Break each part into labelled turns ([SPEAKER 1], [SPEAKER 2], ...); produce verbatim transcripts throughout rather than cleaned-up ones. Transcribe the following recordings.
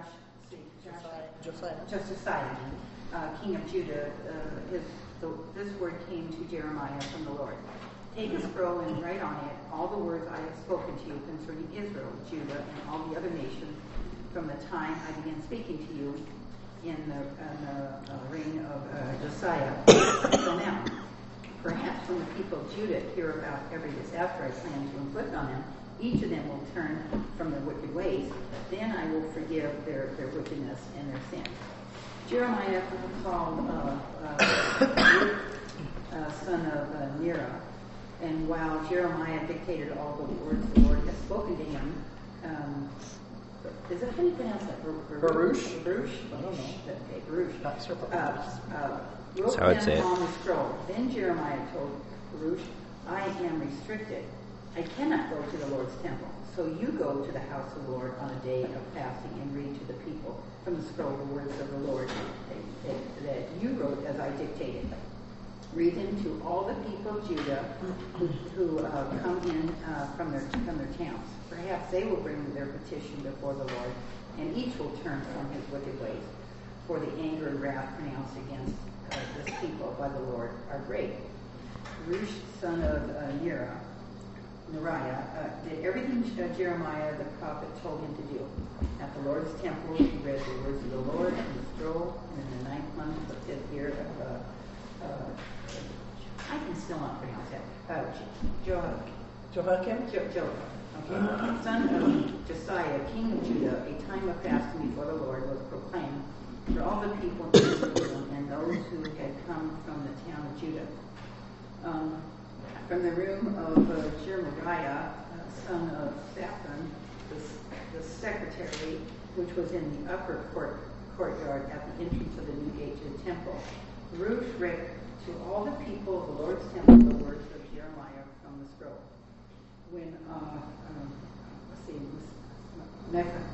[SPEAKER 1] Josh, see, Josh,
[SPEAKER 2] Josiah.
[SPEAKER 1] Josiah, uh, king of Judah, uh, his, the, this word came to Jeremiah from the Lord. Take a scroll and write on it all the words I have spoken to you concerning Israel, Judah, and all the other nations from the time I began speaking to you in the, in the uh, reign of uh, Josiah until now. Perhaps when the people of Judah hear about every disaster I plan to inflict on them, each of them will turn from their wicked ways. Then I will forgive their, their wickedness and their sin. Jeremiah called uh, uh, uh, son of uh, Nera, and while Jeremiah dictated all the words the Lord had spoken to him, um, is that how you pronounce that?
[SPEAKER 2] Baruch?
[SPEAKER 1] Baruch?
[SPEAKER 2] I don't know.
[SPEAKER 1] Okay, Baruch.
[SPEAKER 2] Not sure.
[SPEAKER 1] Uh, uh, wrote
[SPEAKER 3] That's how I'd
[SPEAKER 1] them
[SPEAKER 3] say it.
[SPEAKER 1] on the scroll. Then Jeremiah told Baruch, I am restricted. I cannot go to the Lord's temple. So you go to the house of the Lord on a day of fasting and read to the people from the scroll the words of the Lord that, that, that you wrote as I dictated. Read them to all the people of Judah who, who uh, come in uh, from their from their towns. Perhaps they will bring their petition before the Lord, and each will turn from his wicked ways. For the anger and wrath pronounced against uh, this people by the Lord are great. Baruch, son of uh, Nera, Neriah, uh, did everything uh, Jeremiah the prophet told him to do. At the Lord's temple, he read the words of the Lord in the scroll, and in the ninth month of the fifth year of uh, uh, I can still not pronounce that. Uh, jo-
[SPEAKER 2] Jehoiakim?
[SPEAKER 1] Jo- Jo- okay. Son of Josiah, king of Judah, a time of fasting before the Lord was proclaimed for all the people in Jerusalem and those who had come from the town of Judah. Um, from the room of uh, Jeremiah, uh, son of Shaphan, the, the secretary, which was in the upper court, courtyard at the entrance of the new gate to the temple, Baruch read to all the people of the Lord's temple the words of Jeremiah from the scroll. When, uh, um, let's see, Mecca,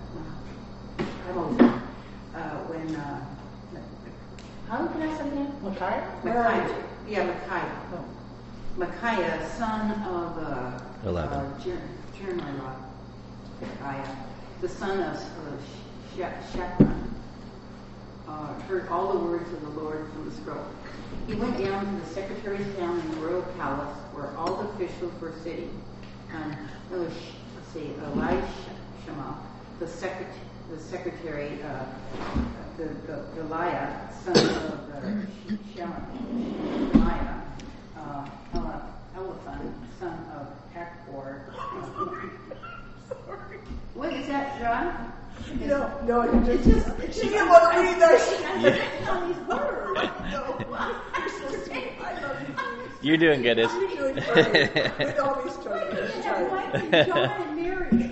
[SPEAKER 1] I won't uh, when, uh, how do you pronounce that again?
[SPEAKER 2] Micaiah?
[SPEAKER 1] Micaiah. Yeah, Micaiah.
[SPEAKER 2] Oh.
[SPEAKER 1] Micaiah, son of uh,
[SPEAKER 3] Eleven.
[SPEAKER 1] uh, Jer- Jeremiah, Micaiah, the son of uh, Sh- Shaphan, uh, heard all the words of the Lord from the scroll. He went down to the secretary's town in the royal palace where all the officials were sitting. And uh, let's see, Elishama, the secretary, the secretary, uh, the, the Eliah, son of uh, Shemaiah, uh, Eliphan, son of Achbor. What is that, John?
[SPEAKER 2] No, no, you
[SPEAKER 1] It's
[SPEAKER 2] just,
[SPEAKER 1] just, it's
[SPEAKER 2] she
[SPEAKER 1] just
[SPEAKER 2] didn't want to read that.
[SPEAKER 1] I'm working on these words.
[SPEAKER 2] No, you're so sweet. I love you, Denise.
[SPEAKER 3] You're doing good, Is.
[SPEAKER 2] You're doing great. With all these children. It's
[SPEAKER 1] Why
[SPEAKER 2] right.
[SPEAKER 1] did John and Mary?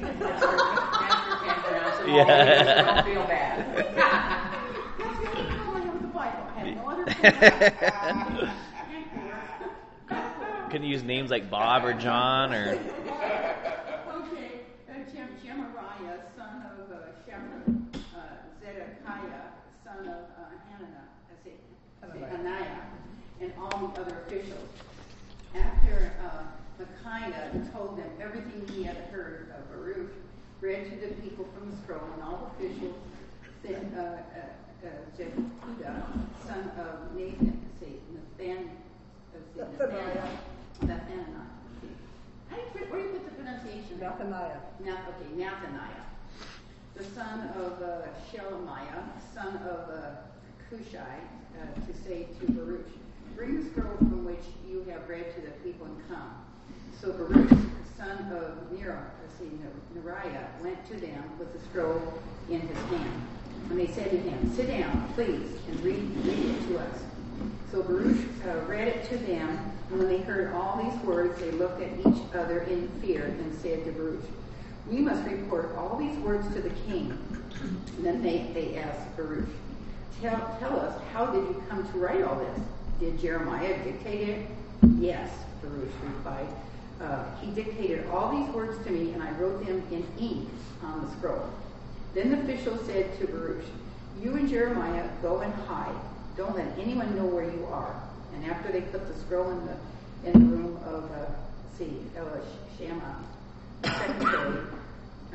[SPEAKER 3] Yeah.
[SPEAKER 1] Don't feel bad. That's the only problem I have with the Bible. I have no other problem.
[SPEAKER 3] Couldn't use names like Bob or John or.
[SPEAKER 1] Okay, uh, Jem- Jemariah, son of uh, Shemaiah, uh, Zedekiah, son of uh, Hananiah, I say, Hananiah, and all the other officials. After uh, Micaiah told them everything he had heard of Baruch, read to the people from the scroll, and all officials, then uh, uh, uh, Jehudah, son of Nathan, say Nathan, uh, say
[SPEAKER 2] Nathaniah.
[SPEAKER 1] Nathaniah. How do you put, where do you put the pronunciation?
[SPEAKER 2] Nathaniah.
[SPEAKER 1] Nath, okay, Nathaniah, the son of uh, Shelemiah, son of uh, Cushai, uh, to say to Baruch, bring the scroll from which you have read to the people and come. So Baruch, son of Neriah, see, Neriah, went to them with the scroll in his hand. And they said to him, sit down, please, and read, read it to us. So Baruch uh, read it to them, and when they heard all these words, they looked at each other in fear and said to Baruch, we must report all these words to the king. And then they, they asked Baruch, tell, tell us, how did you come to write all this? Did Jeremiah dictate it? Yes, Baruch replied. Uh, he dictated all these words to me, and I wrote them in ink on the scroll. Then the official said to Baruch, you and Jeremiah go and hide. Don't let anyone know where you are. And after they put the scroll in the in the room of uh, see Elishama, the secretary,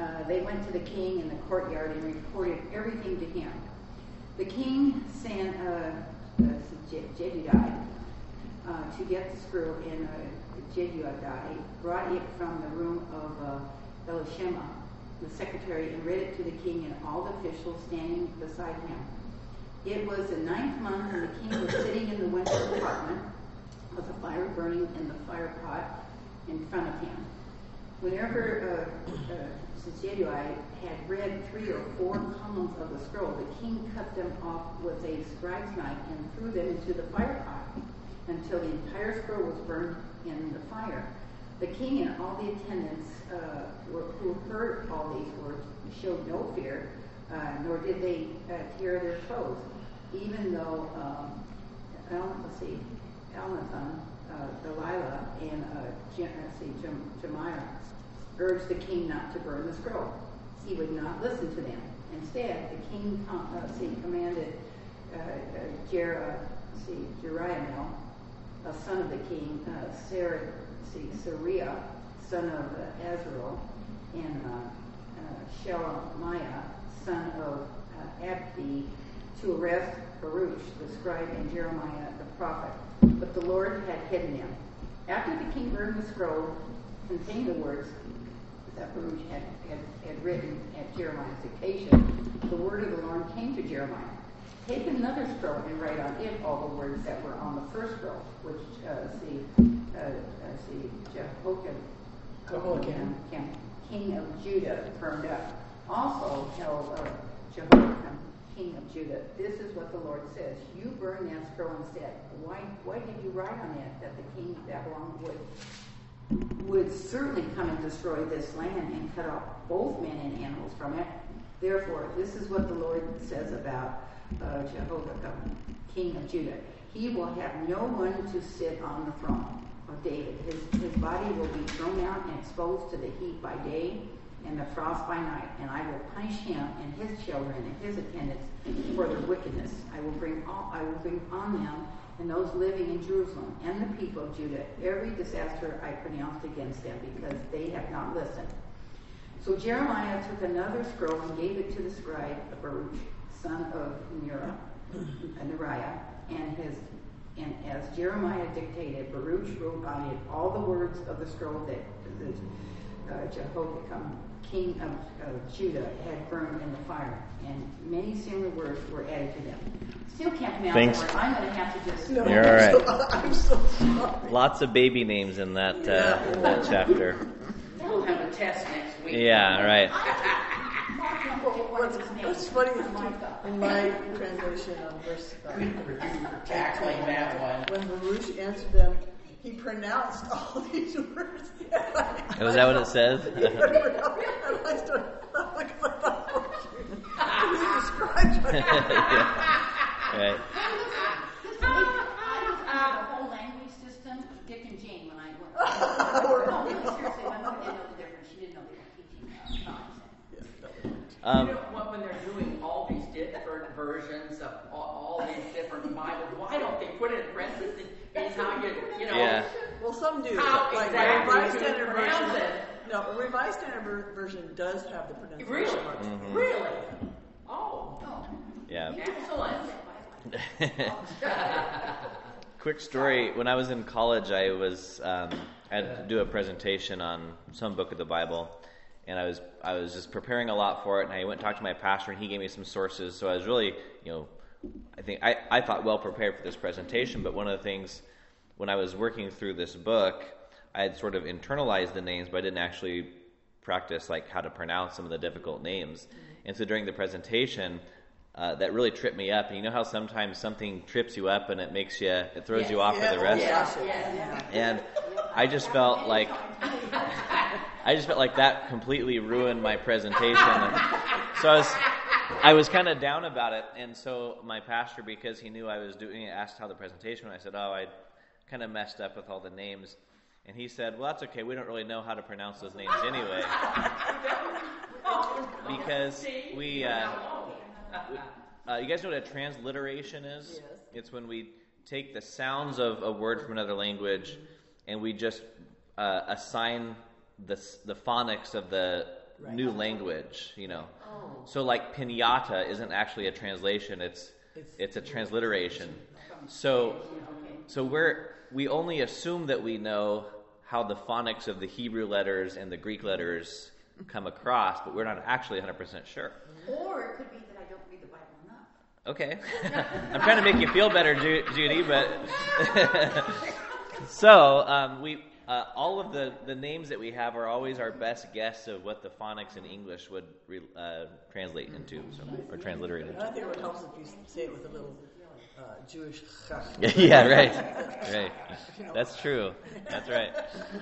[SPEAKER 1] uh, they went to the king in the courtyard and reported everything to him. The king sent uh, uh, Jedediah uh, to get the scroll, and uh, Jedediah brought it from the room of uh, Elishama, the secretary, and read it to the king and all the officials standing beside him. It was the ninth month, and the king was sitting in the winter apartment with a fire burning in the fire pot in front of him. Whenever uh, uh, Jedediah had read three or four columns of the scroll, the king cut them off with a scribe's knife and threw them into the fire pot until the entire scroll was burned in the fire. The king and all the attendants uh, were, who heard all these words showed no fear, uh, nor did they uh, tear their clothes, even though um, El, let's see, Elnathan, uh, Delilah, and uh, Jem, let's see, Jem, Jemiah urged the king not to burn the scroll. He would not listen to them. Instead, the king uh, see, commanded uh, uh, Jer, uh, see, Jeriah, a son of the king, uh, Sarah, see, Sariah, son of uh, Azrael, and uh, uh, Shelemiah, son of uh, Abdi, to arrest Baruch, the scribe, and Jeremiah, the prophet. But the Lord had hidden them. After the king burned the scroll containing the words that Baruch had, had, had written at Jeremiah's dictation, the word of the Lord came to Jeremiah. Take another scroll and write on it all the words that were on the first scroll, which, uh, see, uh, uh, see, Jehoiakim, Jehoiakim, king of Judah, burned up. Also tell uh, Jehoiakim, king of Judah, this is what the Lord says. You burn that scroll instead. Why, why did you write on it that the king of Babylon would would certainly come and destroy this land and cut off both men and animals from it? Therefore, this is what the Lord says about uh, Jehoiakim, king of Judah. He will have no one to sit on the throne of David. His, his body will be thrown out and exposed to the heat by day and the frost by night, and I will punish him and his children and his attendants for their wickedness. I will bring all, I will bring on them and those living in Jerusalem and the people of Judah every disaster I pronounced against them, because they have not listened. So Jeremiah took another scroll and gave it to the scribe Baruch, son of Neriah, Neriah, and his and as Jeremiah dictated, Baruch wrote on it all the words of the scroll that, that uh, Jehoiakim, king of, of Judah, had burned in the fire, and many similar words were added to them. Still can't pronounce
[SPEAKER 3] Thanks.
[SPEAKER 1] the word. I'm going to have to just.
[SPEAKER 2] No,
[SPEAKER 3] You're all right.
[SPEAKER 2] I'm so, I'm so sorry.
[SPEAKER 3] Lots of baby names in that uh, in that chapter.
[SPEAKER 4] We'll have a test next week.
[SPEAKER 3] Yeah, right.
[SPEAKER 2] What's, what's funny is too, in my translation on verse uh,
[SPEAKER 4] Tackling that one.
[SPEAKER 2] when Baruch answered them, he pronounced all these words.
[SPEAKER 3] Oh, is that what it says?
[SPEAKER 2] And I started laughing because I thought, oh, he described
[SPEAKER 3] Right.
[SPEAKER 1] I was under the whole language system, Dick and Jane, when I went. No, really, seriously, my mother didn't know the difference. She didn't know they were teaching uh, nonsense.
[SPEAKER 3] Um,
[SPEAKER 4] You know what, when they're doing all these different versions of all, all these different Bibles, why don't they put it in parentheses? Is how you, you know.
[SPEAKER 3] Yeah.
[SPEAKER 2] Well, some do.
[SPEAKER 4] How
[SPEAKER 2] like
[SPEAKER 4] exactly
[SPEAKER 2] the Revised
[SPEAKER 4] do you
[SPEAKER 2] Standard
[SPEAKER 4] pronounce
[SPEAKER 2] Version.
[SPEAKER 4] it?
[SPEAKER 2] No, the Revised Standard ver- Version does have the pronunciation
[SPEAKER 4] Really?
[SPEAKER 2] marks.
[SPEAKER 3] Mhm.
[SPEAKER 4] Really? Oh,
[SPEAKER 1] Oh.
[SPEAKER 3] Yeah.
[SPEAKER 4] excellent.
[SPEAKER 3] Quick story. When I was in college, I was um, I had to do a presentation on some book of the Bible, and I was I was just preparing a lot for it. And I went and talked to my pastor, and he gave me some sources. So I was really, you know, I think I, I thought well prepared for this presentation. But one of the things when I was working through this book, I had sort of internalized the names, but I didn't actually practice like how to pronounce some of the difficult names. And so during the presentation, uh, that really tripped me up. And you know how sometimes something trips you up and it makes you, it throws you off
[SPEAKER 2] Yeah,
[SPEAKER 3] for the rest.
[SPEAKER 2] yeah,
[SPEAKER 4] Yeah.
[SPEAKER 2] yeah.
[SPEAKER 3] And I just felt like I just felt like that completely ruined my presentation. And so I was I was kind of down about it. And so my pastor, because he knew I was doing it, asked how the presentation went. I said, "Oh, I kind of messed up with all the names." And he said, "Well, that's okay. We don't really know how to pronounce those names anyway, because we." Uh, Uh, you guys know what a transliteration is?
[SPEAKER 2] Yes.
[SPEAKER 3] It's when we take the sounds of a word from another language and we just uh, assign the the phonics of the
[SPEAKER 2] Right.
[SPEAKER 3] new language, you know.
[SPEAKER 2] Oh.
[SPEAKER 3] So like pinata isn't actually a translation; it's
[SPEAKER 2] It's-
[SPEAKER 3] it's a transliteration. So so we're we only assume that we know how the phonics of the Hebrew letters and the Greek letters come across, but we're not actually one hundred percent sure.
[SPEAKER 1] Or it could be that I don't read the Bible enough.
[SPEAKER 3] Okay. I'm trying to make you feel better, Ju- Judy, but so um, we uh, all of the, the names that we have are always our best guess of what the phonics in English would re, uh, translate into, so, or transliterate
[SPEAKER 2] And I
[SPEAKER 3] into.
[SPEAKER 2] think it would help if you say it with a little uh, Jewish chach.
[SPEAKER 3] Yeah, right, right. That's true. That's right.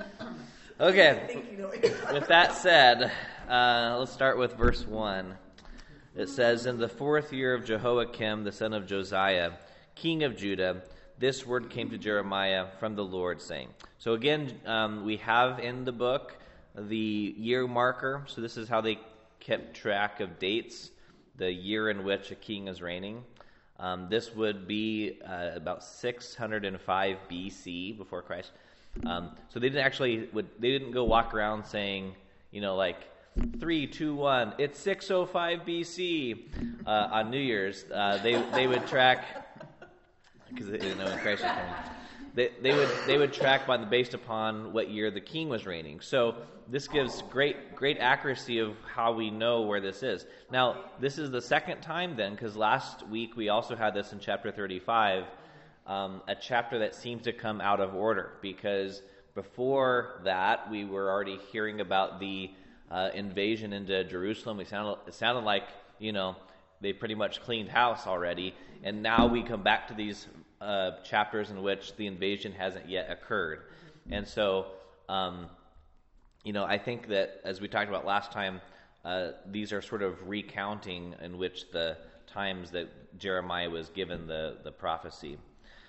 [SPEAKER 2] I
[SPEAKER 3] Okay.
[SPEAKER 2] think you know what you're talking
[SPEAKER 3] With that said, uh, let's start with verse one. It says, "In the fourth year of Jehoiakim, the son of Josiah, king of Judah, this word came to Jeremiah from the Lord, saying." So again, um, we have in the book the year marker. So this is how they kept track of dates, the year in which a king is reigning. Um, this would be uh, about six hundred five B C, before Christ. Um, so they didn't actually would they didn't go walk around saying, you know, like three, two, one, it's six oh five B C uh, on New Year's. Uh, they they would track because they didn't know when Christ was coming. They they would they would track by the based upon what year the king was reigning. So this gives great great accuracy of how we know where this is. Now this is the second time then, because last week we also had this in chapter thirty-five. Um, a chapter that seems to come out of order, because before that we were already hearing about the uh, invasion into Jerusalem. We sounded, it sounded like, you know, they pretty much cleaned house already, and now we come back to these uh, chapters in which the invasion hasn't yet occurred. And so, um, you know, I think that, as we talked about last time, uh, these are sort of recounting in which the times that Jeremiah was given the, the prophecy.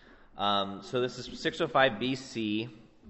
[SPEAKER 3] Um, so this is six oh five B C.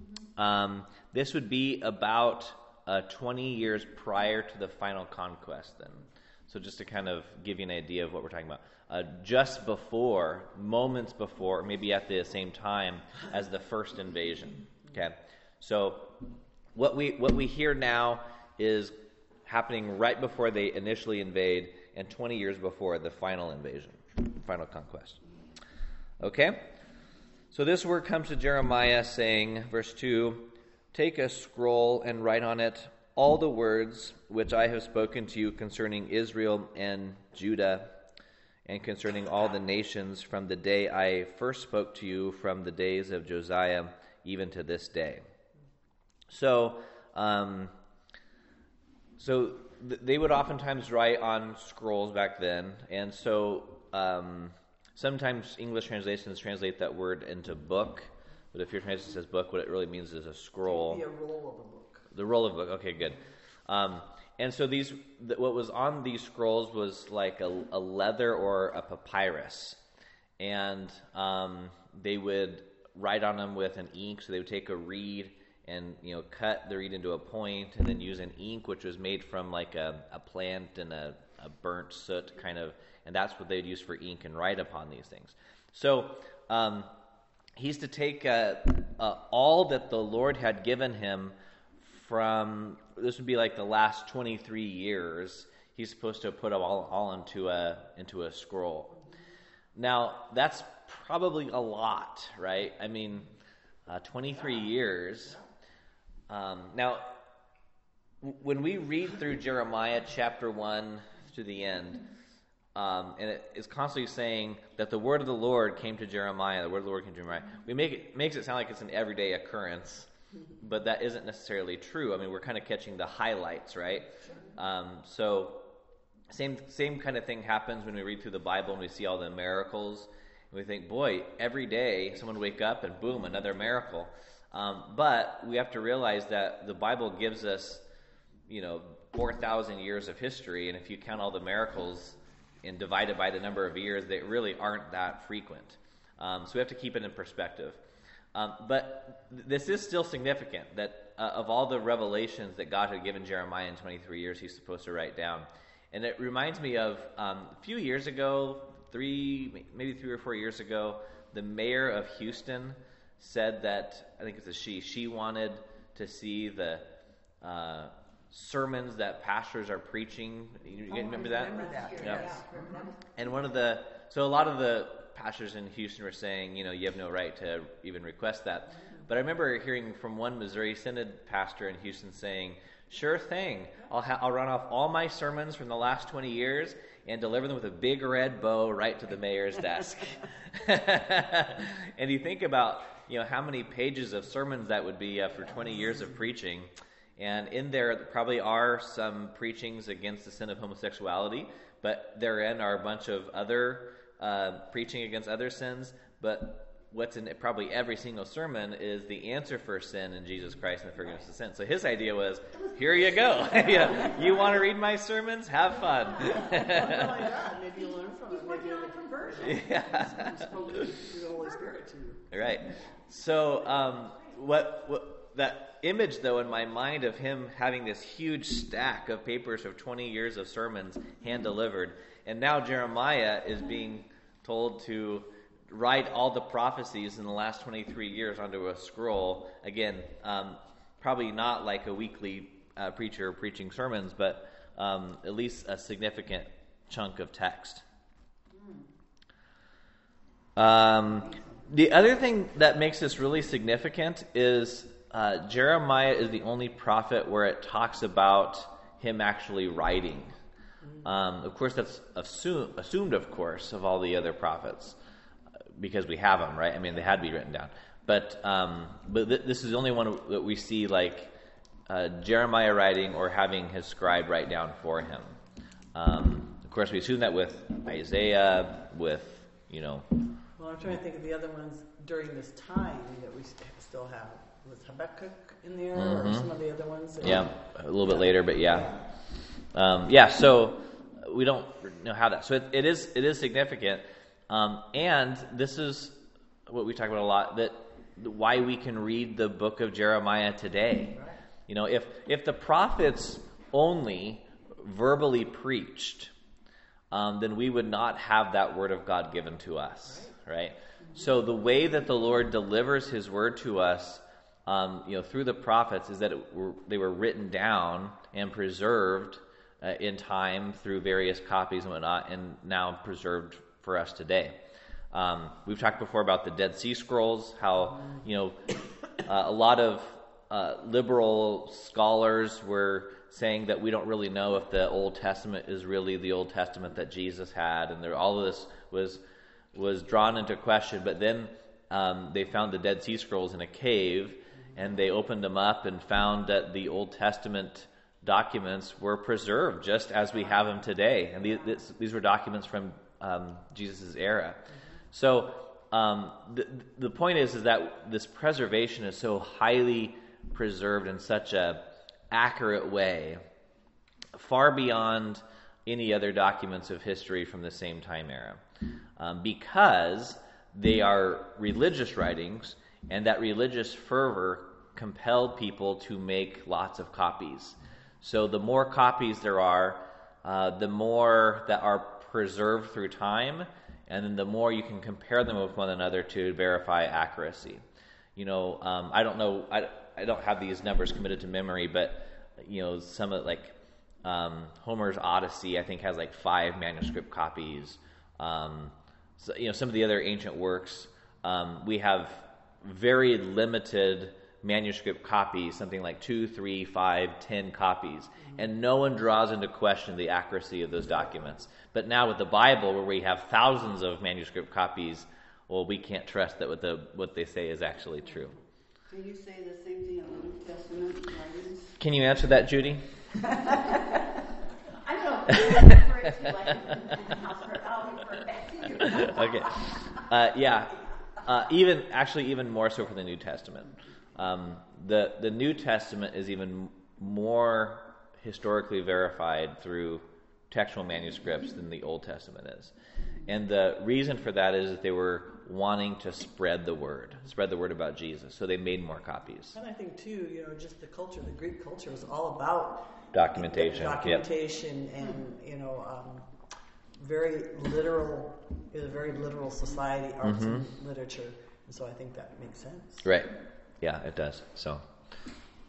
[SPEAKER 3] Um, this would be about uh, twenty years prior to the final conquest then. So just to kind of give you an idea of what we're talking about. Uh, just before, moments before, maybe at the same time as the first invasion. Okay. So what we what we hear now is happening right before they initially invade and twenty years before the final invasion, final conquest. Okay? So this word comes to Jeremiah saying, verse two, "Take a scroll and write on it all the words which I have spoken to you concerning Israel and Judah, and concerning all the nations from the day I first spoke to you, from the days of Josiah, even to this day." So, um, so th- they would oftentimes write on scrolls back then, and so um, sometimes English translations translate that word into book, but if your translation says book, what it really means is a scroll.
[SPEAKER 2] It'd be a roll of a book.
[SPEAKER 3] The roll of a book. Okay, good. Um, and so these, th- what was on these scrolls was like a, a leather or a papyrus, and um, they would write on them with an ink. So they would take a reed and, you know, cut the reed into a point, and then use an ink which was made from like a, a plant and a, a burnt soot kind of, and that's what they'd use for ink and write upon these things. So um, he's to take uh, uh, all that the Lord had given him from, this would be like the last twenty-three years. He's supposed to put it all, all into a into a scroll. Now that's probably a lot, right? I mean, uh, twenty-three years. Um, now, w- when we read through Jeremiah chapter one to the end, um, and it is constantly saying that the word of the Lord came to Jeremiah, the word of the Lord came to Jeremiah, we make it makes it sound like it's an everyday occurrence, but that isn't necessarily true. I mean, we're kind of catching the highlights, right? Um, so, same same kind of thing happens when we read through the Bible and we see all the miracles, and we think, boy, every day someone would wake up and boom, another miracle. Um, but we have to realize that the Bible gives us, you know, four thousand years of history, and if you count all the miracles and divide it by the number of years, they really aren't that frequent. Um, so we have to keep it in perspective. Um, but th- this is still significant, that uh, of all the revelations that God had given Jeremiah in twenty-three years, he's supposed to write down. And it reminds me of um, a few years ago, three, maybe three or four years ago, the mayor of Houston said that, I think it's a she, she wanted to see the uh, sermons that pastors are preaching. You, you
[SPEAKER 2] Oh, I
[SPEAKER 3] remember that?
[SPEAKER 2] remember that,
[SPEAKER 3] Yeah.
[SPEAKER 2] yes.
[SPEAKER 3] And one of the so a lot of the pastors in Houston were saying, you know, you have no right to even request that. But I remember hearing from one Missouri Synod pastor in Houston saying, "Sure thing, I'll ha- I'll run off all my sermons from the last twenty years and deliver them with a big red bow right to the mayor's desk." And you think about, you know, how many pages of sermons that would be uh, for twenty years of preaching. And in there probably are some preachings against the sin of homosexuality, but therein are a bunch of other uh, preaching against other sins. But what's in probably every single sermon is the answer for sin in Jesus Christ and the forgiveness of sin. So his idea was, here you go. Yeah, you want to read my sermons? Have fun.
[SPEAKER 2] Not only that, maybe you learn from it. Maybe
[SPEAKER 1] Working on a conversion.
[SPEAKER 3] Yeah.
[SPEAKER 2] He spoke through the Holy Spirit to you.
[SPEAKER 3] Right. So um, what, what that image, though, in my mind of him having this huge stack of papers of twenty years of sermons hand-delivered, and now Jeremiah is being told to write all the prophecies in the last twenty-three years onto a scroll. Again, um, probably not like a weekly uh, preacher preaching sermons, but um, at least a significant chunk of text. Um, the other thing that makes this really significant is uh, Jeremiah is the only prophet where it talks about him actually writing. Um, of course, that's assume, assumed, of course, of all the other prophets, because we have them, right? I mean, they had to be written down. But um, but th- this is the only one that we see, like, uh, Jeremiah writing or having his scribe write down for him. Um, of course, we assume that with Isaiah, with, you know...
[SPEAKER 2] Well, I'm trying to think of the other ones during this time that we st- still have. Was Habakkuk in there,
[SPEAKER 3] Mm-hmm.
[SPEAKER 2] or some of the other ones? That
[SPEAKER 3] Yeah, a little bit later, but yeah. Um, yeah, so we don't know how that... So it, it is it is significant. Um, and this is what we talk about a lot, that why we can read the book of Jeremiah today.
[SPEAKER 2] Right.
[SPEAKER 3] You know, if if the prophets only verbally preached, um, then we would not have that word of God given to us, right? right? Mm-hmm. So the way that the Lord delivers His word to us, um, you know, through the prophets, is that it were, they were written down and preserved uh, in time through various copies and whatnot, and now preserved for us today. Um, we've talked before about the Dead Sea Scrolls, how, you know, uh, a lot of uh, liberal scholars were saying that we don't really know if the Old Testament is really the Old Testament that Jesus had, and there, all of this was was drawn into question. But then um, they found the Dead Sea Scrolls in a cave, and they opened them up and found that the Old Testament documents were preserved just as we have them today. And these, this, these were documents from um, Jesus' era. So um, the, the point is, is that this preservation is so highly preserved in such a accurate way, far beyond any other documents of history from the same time era, um, because they are religious writings, and that religious fervor compelled people to make lots of copies. So the more copies there are, uh, the more that are preserved through time, and then the more you can compare them with one another to verify accuracy. You know, um, I don't know, I, I don't have these numbers committed to memory, but, you know, some of, like, um, Homer's Odyssey, I think, has, like, five manuscript copies. Um, so, you know, some of the other ancient works, um, we have very limited manuscript copies, something like two, three, five, ten copies, and no one draws into question the accuracy of those documents. But now with the Bible, where we have thousands of manuscript copies, well, we can't trust that what the what they say is actually true.
[SPEAKER 5] Can you say the same thing on the New Testament writings?
[SPEAKER 3] Can you answer that, Judy?
[SPEAKER 1] I don't know. If for it to like in the house for I'll be perfect.
[SPEAKER 3] Okay. Uh, yeah. Uh, even actually, even more so for the New Testament. Um, the the New Testament is even more historically verified through textual manuscripts than the Old Testament is. And the reason for that is that they were wanting to spread the word, spread the word about Jesus. So they made more copies.
[SPEAKER 2] And I think, too, you know, just the culture, the Greek culture was all about
[SPEAKER 3] Documentation.
[SPEAKER 2] documentation yep. and, you know, um, very literal, it was a very literal society, arts
[SPEAKER 3] mm-hmm.
[SPEAKER 2] and literature. And so I think that makes sense.
[SPEAKER 3] Right. Yeah, it does. So,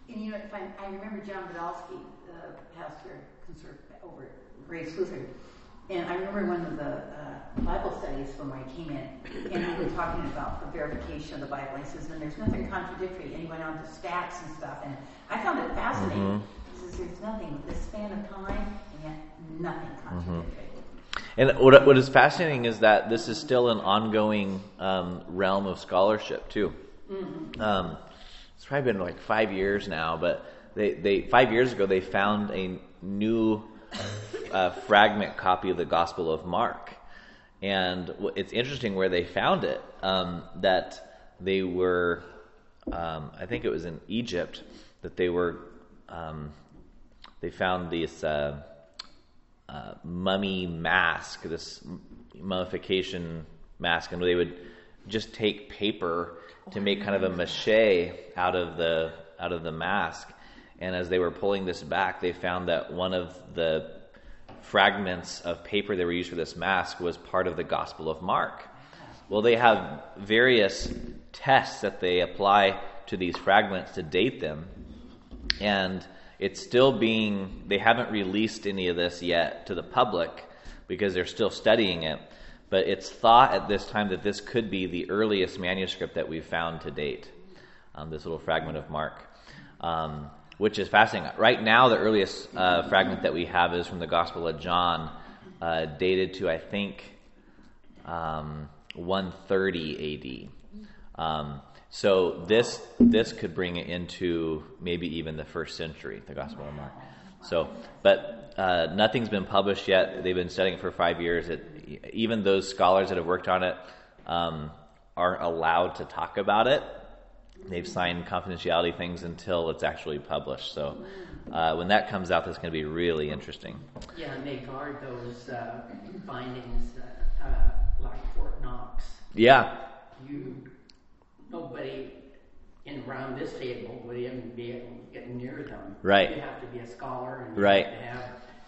[SPEAKER 1] And you know, if I, I remember John Podolsky, the pastor conserv- over at Grace Lutheran, and I remember one of the uh, Bible studies when I came in, and we were talking about the verification of the Bible. He says, and there's nothing contradictory, and he went on to stats and stuff, and I found it fascinating.
[SPEAKER 3] Mm-hmm.
[SPEAKER 1] He says, there's nothing with this span of time, and yet nothing contradictory.
[SPEAKER 3] Mm-hmm. And what what is fascinating is that this is still an ongoing um, realm of scholarship too. Mm-hmm. Um, it's probably been like five years now, but they, they five years ago they found a new uh, fragment copy of the Gospel of Mark, and it's interesting where they found it. Um, that they were, um, I think it was in Egypt, that they were, um, they found this. Uh, Uh, mummy mask, this mummification mask, and they would just take paper to make kind of a mache out of the out of the mask. And as they were pulling this back, they found that one of the fragments of paper that were used for this mask was part of the Gospel of Mark. Well, they have various tests that they apply to these fragments to date them, and it's still being, they haven't released any of this yet to the public because they're still studying it. But it's thought at this time that this could be the earliest manuscript that we've found to date, um, this little fragment of Mark, um, which is fascinating. Right now, the earliest uh, fragment that we have is from the Gospel of John, uh, dated to, I think, um, one thirty A D. Um, So this this could bring it into maybe even the first century, the Gospel of Mark. So, but uh, nothing's been published yet. They've been studying it for five years. It, even those scholars that have worked on it um, aren't allowed to talk about it. They've signed confidentiality things until it's actually published. So uh, when that comes out, that's going to be really interesting.
[SPEAKER 4] Yeah, and they guard those uh, findings uh, uh, like Fort Knox.
[SPEAKER 3] Yeah.
[SPEAKER 4] You, nobody in around this table would even be able to get near them.
[SPEAKER 3] Right.
[SPEAKER 4] You have to be a scholar and you
[SPEAKER 3] Right.
[SPEAKER 4] have to have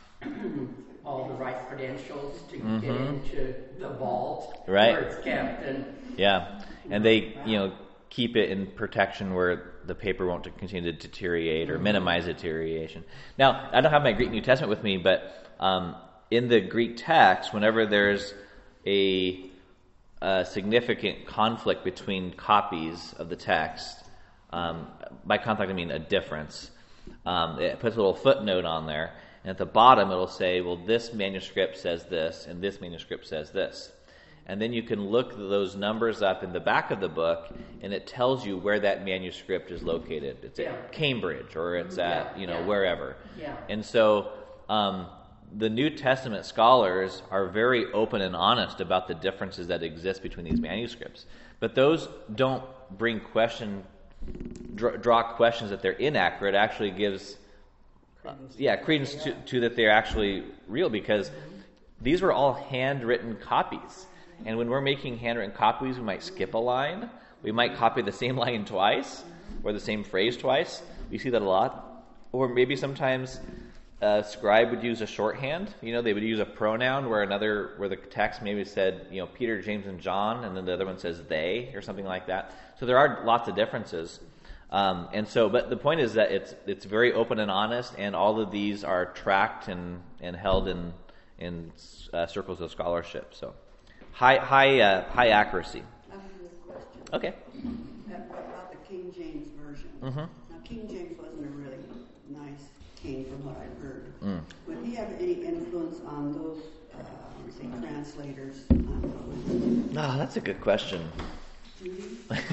[SPEAKER 4] all the right credentials to
[SPEAKER 3] Mm-hmm.
[SPEAKER 4] get into the vault
[SPEAKER 3] Right.
[SPEAKER 4] where it's kept. And
[SPEAKER 3] Yeah, and they, you know, keep it in protection where the paper won't continue to deteriorate or minimize deterioration. Now, I don't have my Greek New Testament with me, but um, in the Greek text, whenever there's a, a significant conflict between copies of the text, um, by conflict I mean a difference, um, it puts a little footnote on there, and at the bottom it'll say, well, this manuscript says this, and this manuscript says this. And then you can look those numbers up in the back of the book, and it tells you where that manuscript is located. It's
[SPEAKER 4] Yeah.
[SPEAKER 3] at Cambridge, or it's at,
[SPEAKER 4] Yeah,
[SPEAKER 3] you know,
[SPEAKER 4] yeah.
[SPEAKER 3] wherever.
[SPEAKER 4] Yeah.
[SPEAKER 3] And so um, the New Testament scholars are very open and honest about the differences that exist between these manuscripts. But those don't bring question, draw, draw questions that they're inaccurate. It actually gives, uh, yeah, credence to, to that they're actually real, because these were all handwritten copies. And when we're making handwritten copies, we might skip a line. We might copy the same line twice, or the same phrase twice. We see that a lot. Or maybe sometimes a scribe would use a shorthand. You know, they would use a pronoun where another, where the text maybe said, you know, Peter, James, and John, and then the other one says they, or something like that. So there are lots of differences. Um, and so, but the point is that it's it's very open and honest, and all of these are tracked and, and held in in uh, circles of scholarship. So. High, high, uh, high accuracy.
[SPEAKER 5] I have a question.
[SPEAKER 3] Okay.
[SPEAKER 5] About the King James Version.
[SPEAKER 3] Mm-hmm.
[SPEAKER 5] Now, King James wasn't a really nice king from what I've heard.
[SPEAKER 3] Mm.
[SPEAKER 5] Would he have any influence on those, uh, say, translators? On those?
[SPEAKER 3] Ah, that's a good question.
[SPEAKER 5] Judy?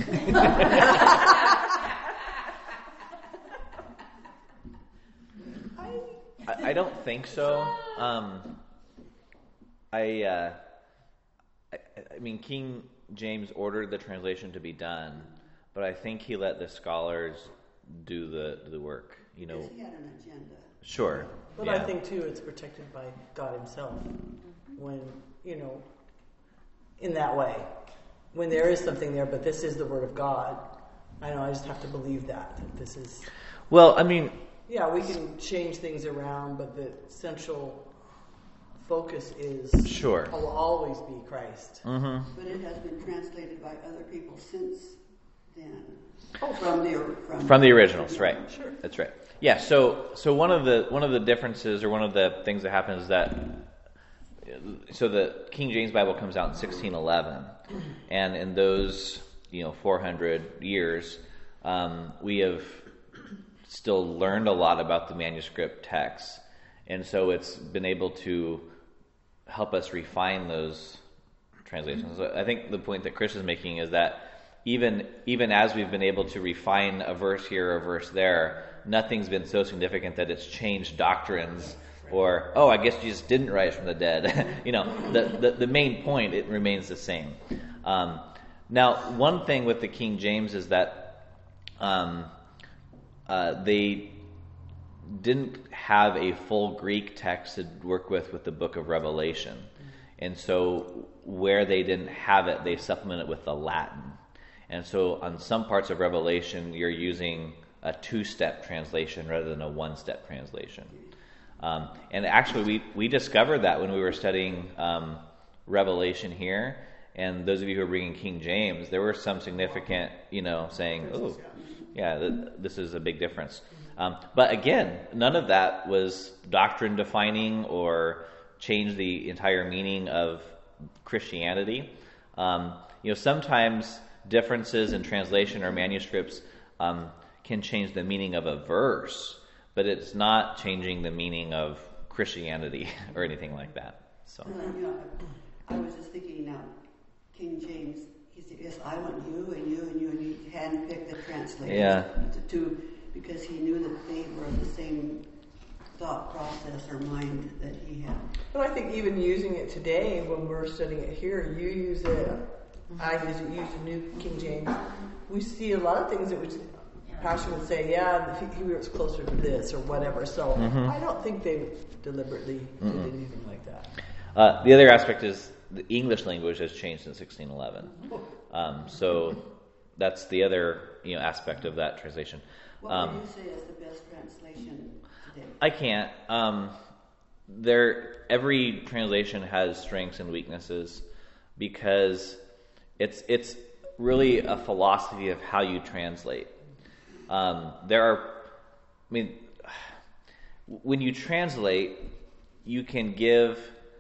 [SPEAKER 3] I, I don't think so. Um, I, uh, I, I mean, King James ordered the translation to be done, but I think he let the scholars do the do the work. You know,
[SPEAKER 5] Because he had an agenda.
[SPEAKER 3] sure.
[SPEAKER 2] But
[SPEAKER 3] yeah.
[SPEAKER 2] I think, too, it's protected by God himself when, you know, in that way. When there is something there, but this is the Word of God, I know I just have to believe that, that this is...
[SPEAKER 3] Well, I mean...
[SPEAKER 2] Yeah, we can change things around, but the central focus is...
[SPEAKER 3] Sure.
[SPEAKER 2] Will always be Christ.
[SPEAKER 3] Mm-hmm.
[SPEAKER 5] But it has been translated by other people since then? Oh, from the from,
[SPEAKER 3] From the originals,
[SPEAKER 5] yeah,
[SPEAKER 3] right?
[SPEAKER 5] Sure.
[SPEAKER 3] That's right. Yeah. So so one of the one of the differences, or one of the things that happens is that, so the King James Bible comes out in sixteen eleven, and in those you know four hundred years, um, we have still learned a lot about the manuscript text, and so it's been able to help us refine those translations. So I think the point that Chris is making is that even even as we've been able to refine a verse here or a verse there, nothing's been so significant that it's changed doctrines, or, oh, I guess Jesus didn't rise from the dead. you know, the, the, the main point, it remains the same. Um, now, one thing with the King James is that um, uh, they didn't have a full Greek text to work with with the book of Revelation. And so where they didn't have it, they supplement it with the Latin. And so on some parts of Revelation, you're using a two-step translation rather than a one-step translation. Um, and actually, we, we discovered that when we were studying um, Revelation here. And those of you who are bringing King James, there were some significant, you know, saying, oh, yeah, th- this is a big difference. Um, but again, none of that was doctrine defining or changed the entire meaning of Christianity. Um, you know, sometimes differences in translation or manuscripts um, can change the meaning of a verse, but it's not changing the meaning of Christianity or anything like that. So,
[SPEAKER 5] Uh, you know, I was just thinking now, King James, he said, yes, I want you and you and you, and he handpicked the translators
[SPEAKER 3] Yeah.
[SPEAKER 5] to, to, because he knew that they were of the same thought process or mind that he had.
[SPEAKER 2] But I think even using it today, when we're studying it here, you use it, I use it, you use the New King James. We see a lot of things that which Pastor would say, yeah, the Hebrew is closer to this or whatever. So
[SPEAKER 3] Mhm.
[SPEAKER 2] I don't think they deliberately did
[SPEAKER 3] Mm-mm.
[SPEAKER 2] anything like that.
[SPEAKER 3] Uh, the other aspect is the English language has changed in sixteen eleven. Um, so that's the other you know aspect of that translation.
[SPEAKER 5] What
[SPEAKER 3] Um,
[SPEAKER 5] would you say is the best translation today?
[SPEAKER 3] I can't. Um, there, every translation has strengths and weaknesses because it's it's really a philosophy of how you translate. Um, there are, I mean, when you translate, you can give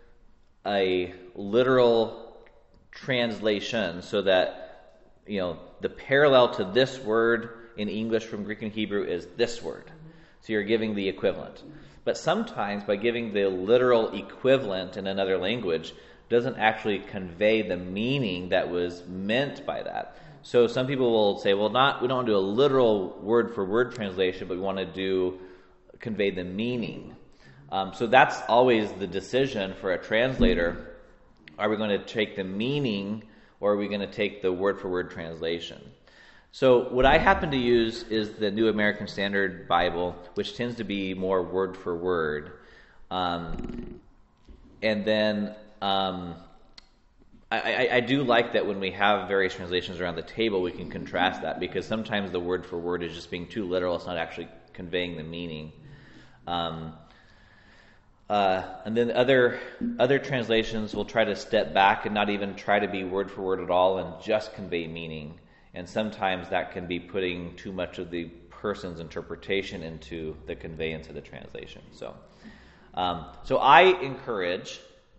[SPEAKER 3] a literal translation so that, you know, the parallel to this word in English from Greek and Hebrew is this word. So you're giving the equivalent. But sometimes by giving the literal equivalent in another language doesn't actually convey the meaning that was meant by that. So some people will say, well, not we don't want to do a literal word-for-word translation, but we want to do convey the meaning. Um, so that's always the decision for a translator. Are we going to take the meaning, or are we going to take the word-for-word translation? So what I happen to use is the New American Standard Bible, which tends to be more word-for-word. Um, and then um, I, I, I do like that when we have various translations around the table, we can contrast that, because sometimes the word-for-word is just being too literal. It's not actually conveying the meaning. Um, uh, and then other other translations will try to step back and not even try to be word for word at all and just convey meaning. And sometimes that can be putting too much of the person's interpretation into the conveyance of the translation. So, um, so I encourage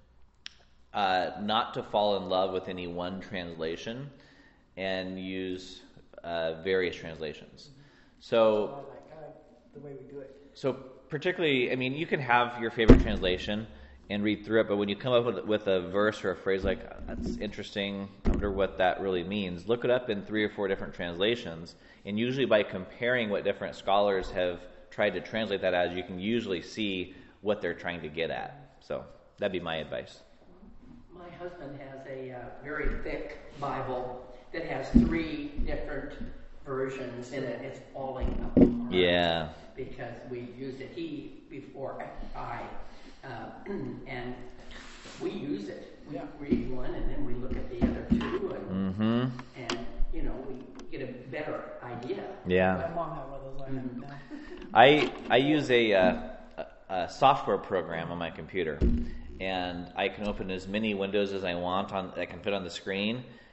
[SPEAKER 3] uh, not to fall in love with any one translation and use uh, various translations. So,
[SPEAKER 2] I like, I like the way we do it.
[SPEAKER 3] So particularly, I mean, you can have your favorite translation and read through it, but when you come up with, with a verse or a phrase like, that's interesting, I wonder what that really means, look it up in three or four different translations, and usually by comparing what different scholars have tried to translate that as, you can usually see what they're trying to get at. So that'd be my advice.
[SPEAKER 4] My husband has a uh, very thick Bible that has three different versions in it. It's falling apart.
[SPEAKER 3] Yeah.
[SPEAKER 4] Because we used it, he before I, uh, and we use it. We
[SPEAKER 2] Yeah.
[SPEAKER 4] read one and then we look at the other two, and,
[SPEAKER 3] Mm-hmm.
[SPEAKER 4] and you know, we get a better idea.
[SPEAKER 3] Yeah.
[SPEAKER 2] My mom had one of those. I have it now.
[SPEAKER 3] I I use a, uh, a, a software program on my computer, and I can open as many windows as I want on I can fit on the screen,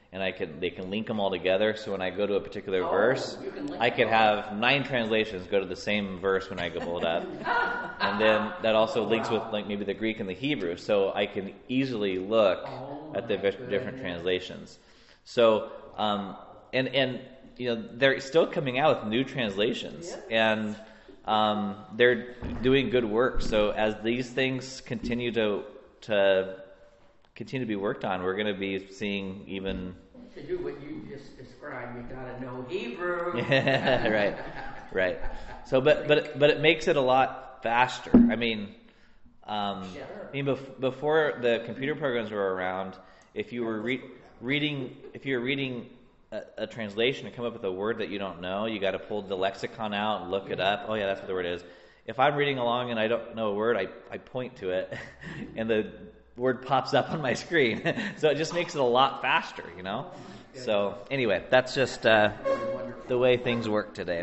[SPEAKER 3] and I could they can link them all together. So when I go to a particular
[SPEAKER 4] Oh,
[SPEAKER 3] verse,
[SPEAKER 4] you can link
[SPEAKER 3] I could
[SPEAKER 4] them all.
[SPEAKER 3] have nine translations go to the same verse when I go pull it up, and then that also links with like maybe the Greek and the Hebrew, so I can easily look
[SPEAKER 4] Oh,
[SPEAKER 3] at the
[SPEAKER 4] my
[SPEAKER 3] v- different
[SPEAKER 4] goodness.
[SPEAKER 3] translations. So um, and and you know they're still coming out with new translations,
[SPEAKER 2] Yes.
[SPEAKER 3] and um, they're doing good work. So as these things continue to to continue to be worked on, we're going to be seeing even
[SPEAKER 4] To do what you just described, you gotta know Hebrew.
[SPEAKER 3] right, right. So, but but but it makes it a lot faster. I mean, um,
[SPEAKER 4] Sure.
[SPEAKER 3] I mean, bef- before the computer programs were around, if you were re- reading, if you were reading a, a translation and come up with a word that you don't know, you got to pull the lexicon out and look it up. Oh yeah, that's what the word is. If I'm reading along and I don't know a word, I I point to it, and the word pops up on my screen. So it just makes it a lot faster, you know. So anyway, that's just uh, the way things work today.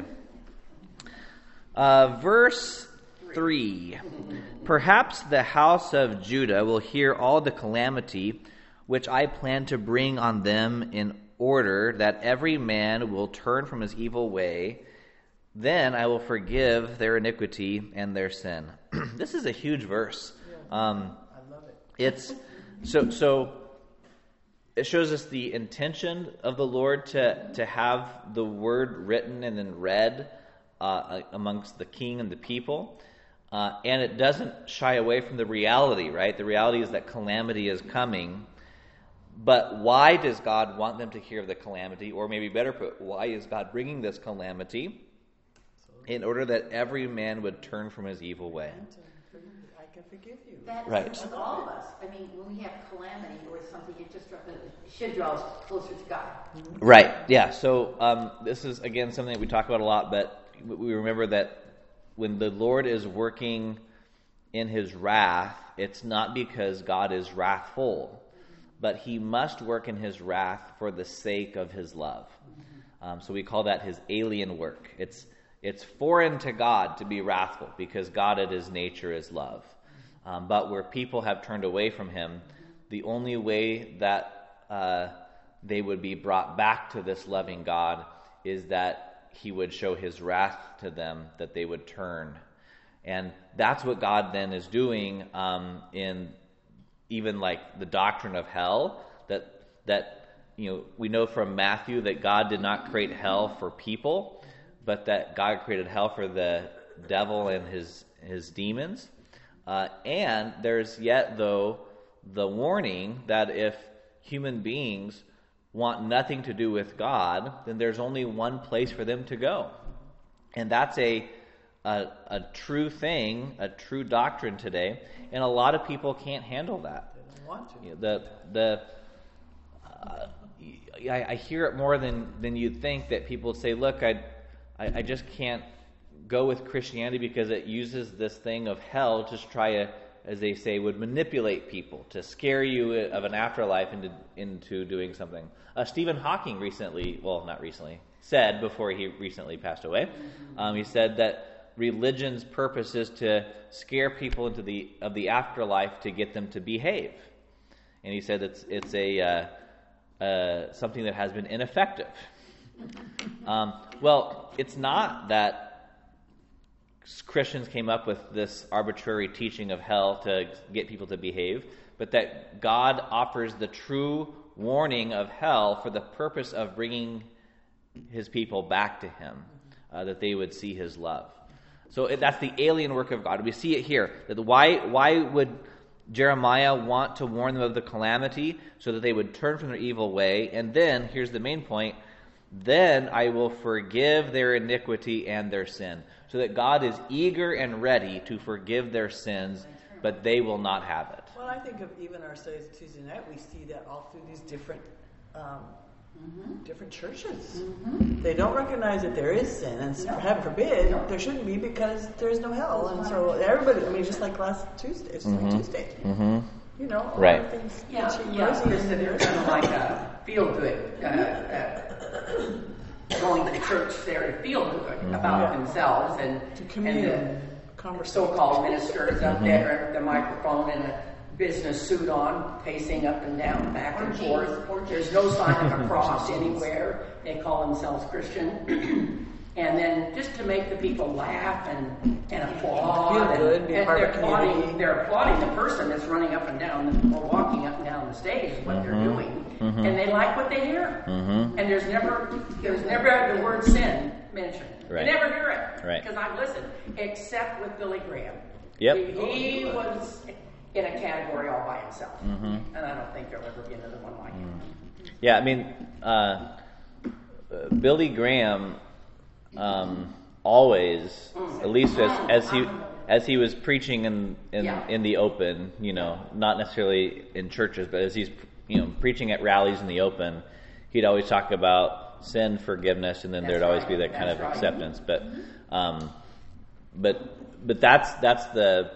[SPEAKER 3] Uh, verse three. Perhaps the house of Judah will hear all the calamity which I plan to bring on them, in order that every man will turn from his evil way. Then I will forgive their iniquity and their sin. This is a huge verse. Um,
[SPEAKER 2] I love it.
[SPEAKER 3] it's so so. It shows us the intention of the Lord to to have the word written and then read uh, amongst the king and the people, uh, and it doesn't shy away from the reality. Right, the reality is that calamity is coming. But why does God want them to hear of the calamity? Or maybe better put, why is God bringing this calamity? In order that every man would turn from his evil way.
[SPEAKER 2] I can forgive you.
[SPEAKER 1] That's
[SPEAKER 3] Right.
[SPEAKER 1] with all of us. I mean, when we have calamity or something, it just draw- it should draw us closer to God.
[SPEAKER 3] Right, yeah. So um, this is, again, something that we talk about a lot, but we remember that when the Lord is working in his wrath, it's not because God is wrathful, but he must work in his wrath for the sake of his love. Um, so we call that his alien work. It's it's foreign to God to be wrathful, because God at his nature is love. Um, but where people have turned away from him, the only way that uh, they would be brought back to this loving God is that he would show his wrath to them, that they would turn. And that's what God then is doing um, in even like the doctrine of hell, that that you know we know from Matthew that God did not create hell for people, but that God created hell for the devil and his his demons. Uh, and there's yet though the warning that if human beings want nothing to do with God, then there's only one place for them to go, and that's a a, a true thing, a true doctrine today. And a lot of people can't handle that.
[SPEAKER 2] They don't want to.
[SPEAKER 3] You know, the the uh, I, I hear it more than, than you'd think, that people say, "Look, I, I I just can't go with Christianity because it uses this thing of hell to try to, as they say, would manipulate people to scare you of an afterlife into into doing something." Uh, Stephen Hawking recently, well, not recently, said before he recently passed away, um, he said that religion's purpose is to scare people into the of the afterlife to get them to behave, and he said it's it's a uh, uh, something that has been ineffective. Um, well, it's not that Christians came up with this arbitrary teaching of hell to get people to behave, but that God offers the true warning of hell for the purpose of bringing his people back to him, uh, that they would see his love. So it, that's the alien work of God. We see it here. That why why would Jeremiah want to warn them of the calamity? So that they would turn from their evil way. And then, here's the main point, then I will forgive their iniquity and their sin. So that God is eager and ready to forgive their sins, but they will not have it.
[SPEAKER 2] Well, I think of even our studies Tuesday night, we see that all through these different um,
[SPEAKER 1] Mm-hmm.
[SPEAKER 2] different churches.
[SPEAKER 1] Mm-hmm.
[SPEAKER 2] They don't recognize that there is sin, and
[SPEAKER 1] No.
[SPEAKER 2] heaven forbid,
[SPEAKER 1] No.
[SPEAKER 2] there shouldn't be, because there is no hell. And so everybody, I mean, just like last Tuesday, it's just like Tuesday.
[SPEAKER 3] Mm-hmm.
[SPEAKER 2] You know, all
[SPEAKER 3] Right.
[SPEAKER 2] the things.
[SPEAKER 4] Yeah,
[SPEAKER 2] peachy,
[SPEAKER 4] yeah,
[SPEAKER 2] rosy,
[SPEAKER 4] it's
[SPEAKER 2] and
[SPEAKER 4] they're kind of like a feel good, uh, uh, going to church there to feel good about
[SPEAKER 2] Yeah.
[SPEAKER 4] themselves, and
[SPEAKER 2] to
[SPEAKER 4] and
[SPEAKER 2] commune,
[SPEAKER 4] the
[SPEAKER 2] conversation.
[SPEAKER 4] so-called ministers up there at the microphone and a business suit on, pacing up and down, back
[SPEAKER 1] Or
[SPEAKER 4] and
[SPEAKER 1] jeans,
[SPEAKER 4] forth.
[SPEAKER 1] or
[SPEAKER 4] There's
[SPEAKER 1] jeans.
[SPEAKER 4] no sign of a cross anywhere. They call themselves Christian. And then just to make the people laugh and, and applaud.
[SPEAKER 2] Feel
[SPEAKER 4] and,
[SPEAKER 2] good, be
[SPEAKER 4] and
[SPEAKER 2] part
[SPEAKER 4] they're
[SPEAKER 2] of the
[SPEAKER 4] applauding,
[SPEAKER 2] community.
[SPEAKER 4] they're applauding the person that's running up and down or walking up and down the stage is what they're doing.
[SPEAKER 3] Mhm.
[SPEAKER 4] And they like what they hear.
[SPEAKER 3] Mhm.
[SPEAKER 4] And there's never there's never the word sin mentioned.
[SPEAKER 3] Right.
[SPEAKER 4] You never hear it.
[SPEAKER 3] Right.
[SPEAKER 4] Because I've listened, except with Billy Graham.
[SPEAKER 3] Yep.
[SPEAKER 4] He, he was in a category all by himself.
[SPEAKER 3] Mhm.
[SPEAKER 4] And I don't think there'll ever be another one like him.
[SPEAKER 3] Yeah, I mean, uh, uh, Billy Graham um, always, at least as, as he as he was preaching in in,
[SPEAKER 4] Yeah.
[SPEAKER 3] in the open, you know, not necessarily in churches, but as he's you know preaching at rallies in the open, he'd always talk about sin, forgiveness, and then
[SPEAKER 4] That's
[SPEAKER 3] there'd always
[SPEAKER 4] right.
[SPEAKER 3] be that kind
[SPEAKER 4] That's
[SPEAKER 3] of
[SPEAKER 4] right.
[SPEAKER 3] acceptance. But um, but but that's that's the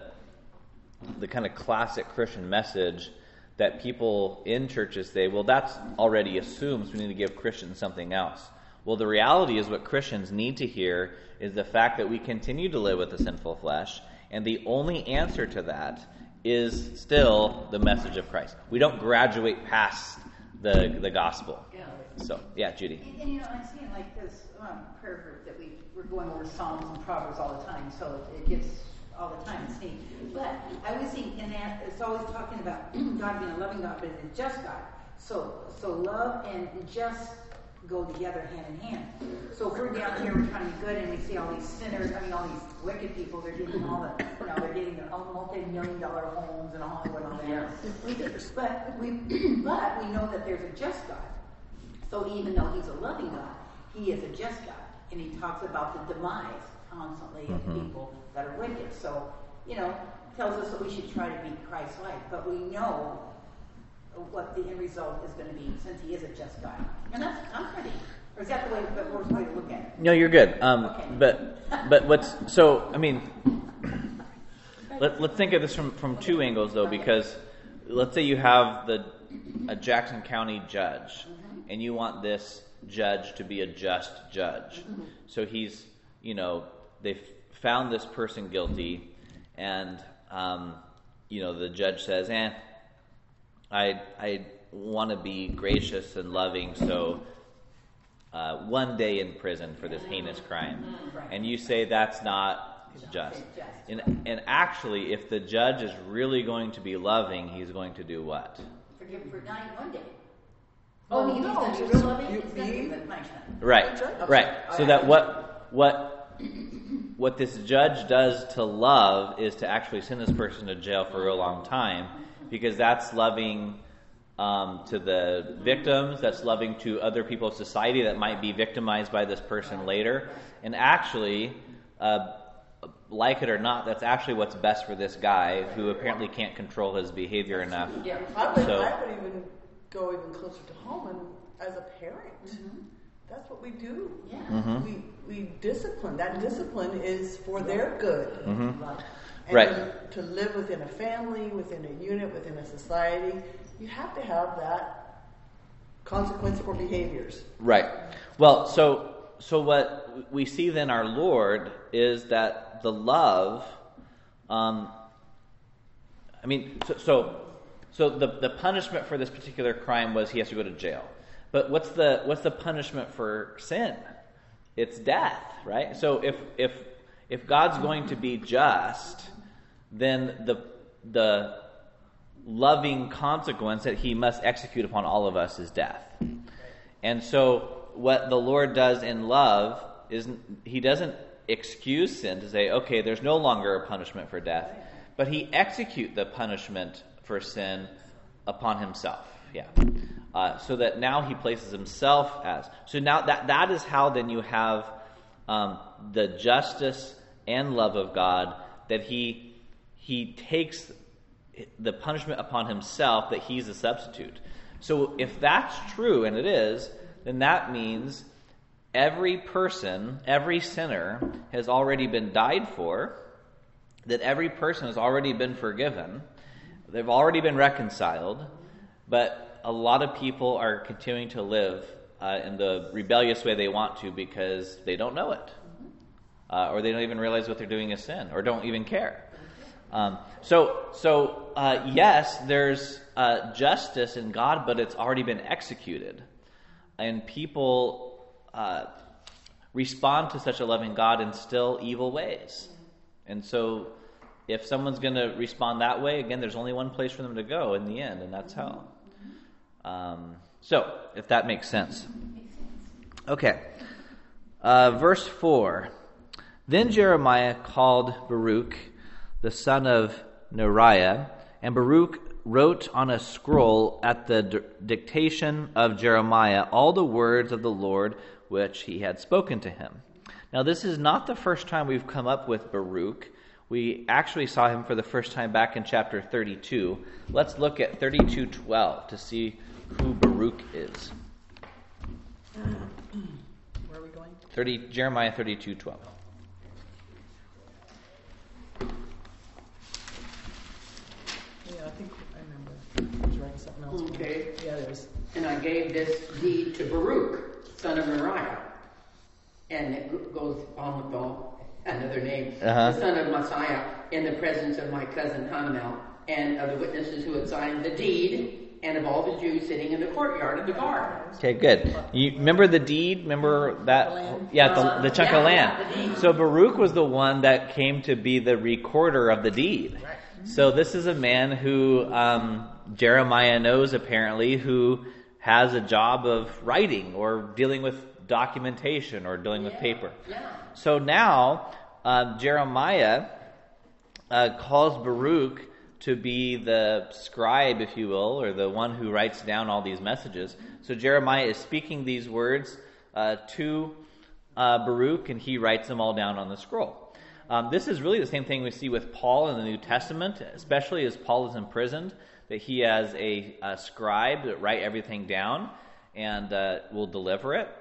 [SPEAKER 3] the kind of classic Christian message that people in churches say, well, that's already assumes we need to give Christians something else. Well, the reality is what Christians need to hear is the fact that we continue to live with the sinful flesh, and the only answer to that is still the message of Christ. We don't graduate past the the gospel.
[SPEAKER 4] Yeah.
[SPEAKER 3] So, yeah, Judy.
[SPEAKER 1] And, and you know, I'm seeing like this um, prayer group that we, we're going over Psalms and Proverbs all the time, so it gets all the time. It's neat. But I was seeing, and that it's always talking about God being a loving God, but it's a just God. So, so love and just go together hand in hand. So if we're down here, we're trying to be good, and we see all these sinners, I mean, all these wicked people, they're getting all the, you know, they're getting their own multi-million dollar homes and Hollywood and all that.
[SPEAKER 4] Yes.
[SPEAKER 1] But we, but we know that there's a just God. So even though he's a loving God, he is a just God. And he talks about the demise constantly of
[SPEAKER 3] Mhm.
[SPEAKER 1] people that are wicked. So, you know, tells us that we should try to be Christ-like. But we know what the end result is going to be since he is a just God. And that's, I'm pretty, or is that the way, the worst way to look at it?
[SPEAKER 3] No, you're good. Um,
[SPEAKER 1] Okay.
[SPEAKER 3] But but what's so? I mean, let, let's think of this from, from two angles though, because let's say you have the a Jackson County judge, and you want this judge to be a just judge. So he's, you know, they've found this person guilty, and um, you know the judge says, "Eh, I I want to be gracious and loving, so." Uh, one day in prison for this heinous crime. And you say that's not just. And, and actually, if the judge is really going to be loving, he's going to do what?
[SPEAKER 1] Forgive him for dying one day.
[SPEAKER 2] Oh,
[SPEAKER 1] I mean,
[SPEAKER 2] no,
[SPEAKER 1] he's going to be
[SPEAKER 2] just
[SPEAKER 1] real loving,
[SPEAKER 2] you
[SPEAKER 1] he's going to
[SPEAKER 2] be-
[SPEAKER 1] give them punishment.
[SPEAKER 3] Right,
[SPEAKER 2] Judge.
[SPEAKER 3] right. So that what what what this judge does to love is to actually send this person to jail for a real long time, because that's loving um, to the victims, that's loving to other people in society that might be victimized by this person later. And actually, uh, like it or not, that's actually what's best for this guy who apparently can't control his behavior enough.
[SPEAKER 4] Yeah.
[SPEAKER 2] I would,
[SPEAKER 3] So-
[SPEAKER 2] I would even go even closer to home and as a parent. That's what we do.
[SPEAKER 1] Yeah.
[SPEAKER 3] Mhm.
[SPEAKER 2] We we discipline. That discipline is for their good.
[SPEAKER 3] Mhm.
[SPEAKER 2] And
[SPEAKER 3] Right.
[SPEAKER 2] to, to live within a family, within a unit, within a society, you have to have that consequence for behaviors.
[SPEAKER 3] Right. Well, so so what we see then our Lord is that the love, um, I mean, so so, so the the punishment for this particular crime was he has to go to jail. But what's the what's the punishment for sin? It's death, right? So if if if God's going to be just, then the the loving consequence that he must execute upon all of us is death. And so what the Lord does in love is he doesn't excuse sin to say, okay, there's no longer a punishment for death, but he execute the punishment for sin upon himself. Yeah. Uh, so that now he places himself as. So now that that is how then you have um, the justice and love of God, that he he takes the punishment upon himself, that he's a substitute. So if that's true, and it is, then that means every person, every sinner has already been died for, that every person has already been forgiven, they've already been reconciled, but a lot of people are continuing to live uh, in the rebellious way they want to because they don't know it. Uh, or they don't even realize what they're doing is sin, or don't even care. Um, so, so uh, yes, there's uh, justice in God, but it's already been executed. And people uh, respond to such a loving God in still evil ways. And so if someone's going to respond that way, again, there's only one place for them to go in the end, and that's hell. Um, so, if that makes sense. Okay. Uh, verse four. Then Jeremiah called Baruch, the son of Neriah, and Baruch wrote on a scroll at the d- dictation of Jeremiah all the words of the Lord which he had spoken to him. Now, this is not the first time we've come up with Baruch. We actually saw him for the first time back in chapter thirty-two. Let's look at thirty-two twelve to see who Baruch is.
[SPEAKER 2] Where are we going?
[SPEAKER 3] thirty Jeremiah thirty-two twelve.
[SPEAKER 2] Yeah, I think I remember. I was writing something else.
[SPEAKER 4] Okay.
[SPEAKER 2] Yeah, there's.
[SPEAKER 4] And I gave this deed to Baruch, son of Neriah. And it go- goes on with all, another name.
[SPEAKER 3] Uh-huh.
[SPEAKER 4] The son of Messiah, in the presence of my cousin Hanamel, and of the witnesses who had signed the deed, and of all the Jews sitting in the courtyard of the guard.
[SPEAKER 3] Okay, good. You remember the deed? Remember that?
[SPEAKER 2] land?
[SPEAKER 3] Yeah, the, the chunk
[SPEAKER 4] Yeah,
[SPEAKER 3] of
[SPEAKER 4] yeah,
[SPEAKER 3] land.
[SPEAKER 4] the deed.
[SPEAKER 3] So Baruch was the one that came to be the recorder of the deed. So this is a man who um, Jeremiah knows apparently, who has a job of writing or dealing with documentation or dealing with paper.
[SPEAKER 4] Yeah.
[SPEAKER 3] So now uh, Jeremiah uh, calls Baruch to be the scribe, if you will, or the one who writes down all these messages. So Jeremiah is speaking these words uh, to uh, Baruch, and he writes them all down on the scroll. Um, this is really the same thing we see with Paul in the New Testament, especially as Paul is imprisoned, that he has a, a scribe that write everything down and uh, will deliver it.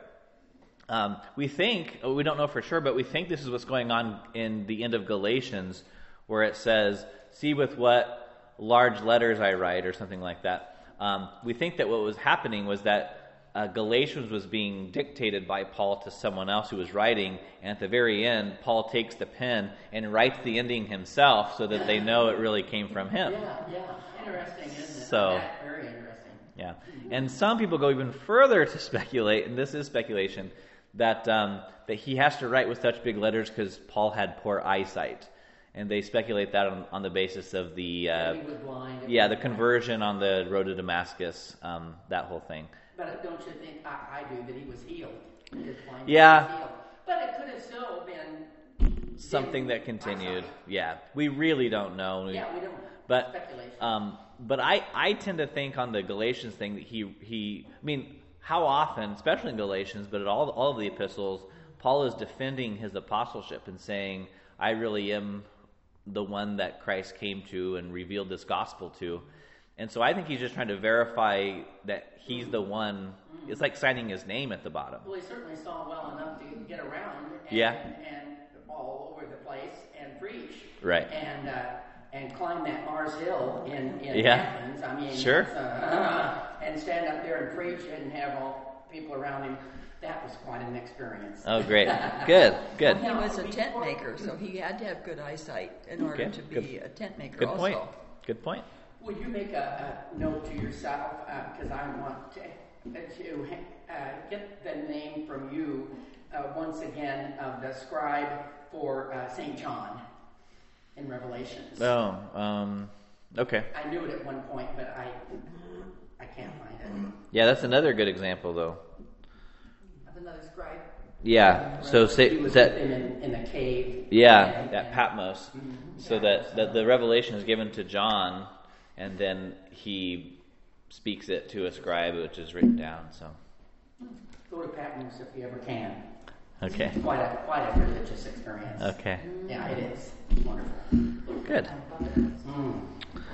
[SPEAKER 3] Um, we think, we don't know for sure, but we think this is what's going on in the end of Galatians, where it says, see with what large letters I write, or something like that. Um, we think that what was happening was that uh, Galatians was being dictated by Paul to someone else who was writing, and at the very end, Paul takes the pen and writes the ending himself so that they know it really came from him.
[SPEAKER 4] Yeah, yeah. Interesting, isn't it?
[SPEAKER 3] So-
[SPEAKER 4] That's very interesting.
[SPEAKER 3] Yeah, and some people go even further to speculate, and this is speculation, that um, that he has to write with such big letters because Paul had poor eyesight, and they speculate that on, on the basis of the uh,
[SPEAKER 4] He was blind.
[SPEAKER 3] yeah the conversion on the road to Damascus, um, that whole thing.
[SPEAKER 4] But don't you think, I, I do, that he was healed? His blindness
[SPEAKER 3] Yeah.
[SPEAKER 4] was healed. But it could have still been
[SPEAKER 3] Something that continued. Yeah, we really don't know. We-
[SPEAKER 4] Yeah, we don't.
[SPEAKER 3] But
[SPEAKER 4] Speculation.
[SPEAKER 3] um, but I, I tend to think on the Galatians thing that he he I mean, how often, especially in Galatians, but at all all of the epistles, Paul is defending his apostleship and saying, I really am the one that Christ came to and revealed this gospel to. And so I think he's just trying to verify that he's the one. It's like signing his name at the bottom.
[SPEAKER 4] Well, he certainly saw well enough to get around and,
[SPEAKER 3] Yeah.
[SPEAKER 4] and all over the place and preach.
[SPEAKER 3] Right.
[SPEAKER 4] And uh, and climb that Mars Hill in, in
[SPEAKER 3] Yeah.
[SPEAKER 4] Athens. I mean,
[SPEAKER 3] Sure.
[SPEAKER 4] that's, uh, and stand up there and preach and have all people around him. That was quite an experience.
[SPEAKER 3] Oh, great. Good, good.
[SPEAKER 6] He was a tent maker, so he had to have good eyesight in order
[SPEAKER 3] Okay,
[SPEAKER 6] to be
[SPEAKER 3] good-
[SPEAKER 6] a tent maker
[SPEAKER 3] Good
[SPEAKER 6] also.
[SPEAKER 3] point. Good point.
[SPEAKER 4] Would you make a, a note to yourself, because I want to, to uh, get the name from you uh, once again of the scribe for uh, Saint John in Revelations.
[SPEAKER 3] Oh, um, okay.
[SPEAKER 4] I knew it at one point, but I I can't find it.
[SPEAKER 3] Yeah, that's another good example, though.
[SPEAKER 4] Of another scribe.
[SPEAKER 3] Yeah. So
[SPEAKER 4] he
[SPEAKER 3] say
[SPEAKER 4] was
[SPEAKER 3] that.
[SPEAKER 4] in, in a cave.
[SPEAKER 3] Yeah,
[SPEAKER 4] And-
[SPEAKER 3] at Patmos.
[SPEAKER 4] Mhm.
[SPEAKER 3] So that, that the revelation is given to John, and then he speaks it to a scribe, which is written down. So,
[SPEAKER 4] Go to Patmos if you ever can.
[SPEAKER 3] okay,
[SPEAKER 4] Quite a quite a religious experience.
[SPEAKER 3] okay,
[SPEAKER 4] Yeah, it is wonderful.
[SPEAKER 3] good.
[SPEAKER 4] Mm.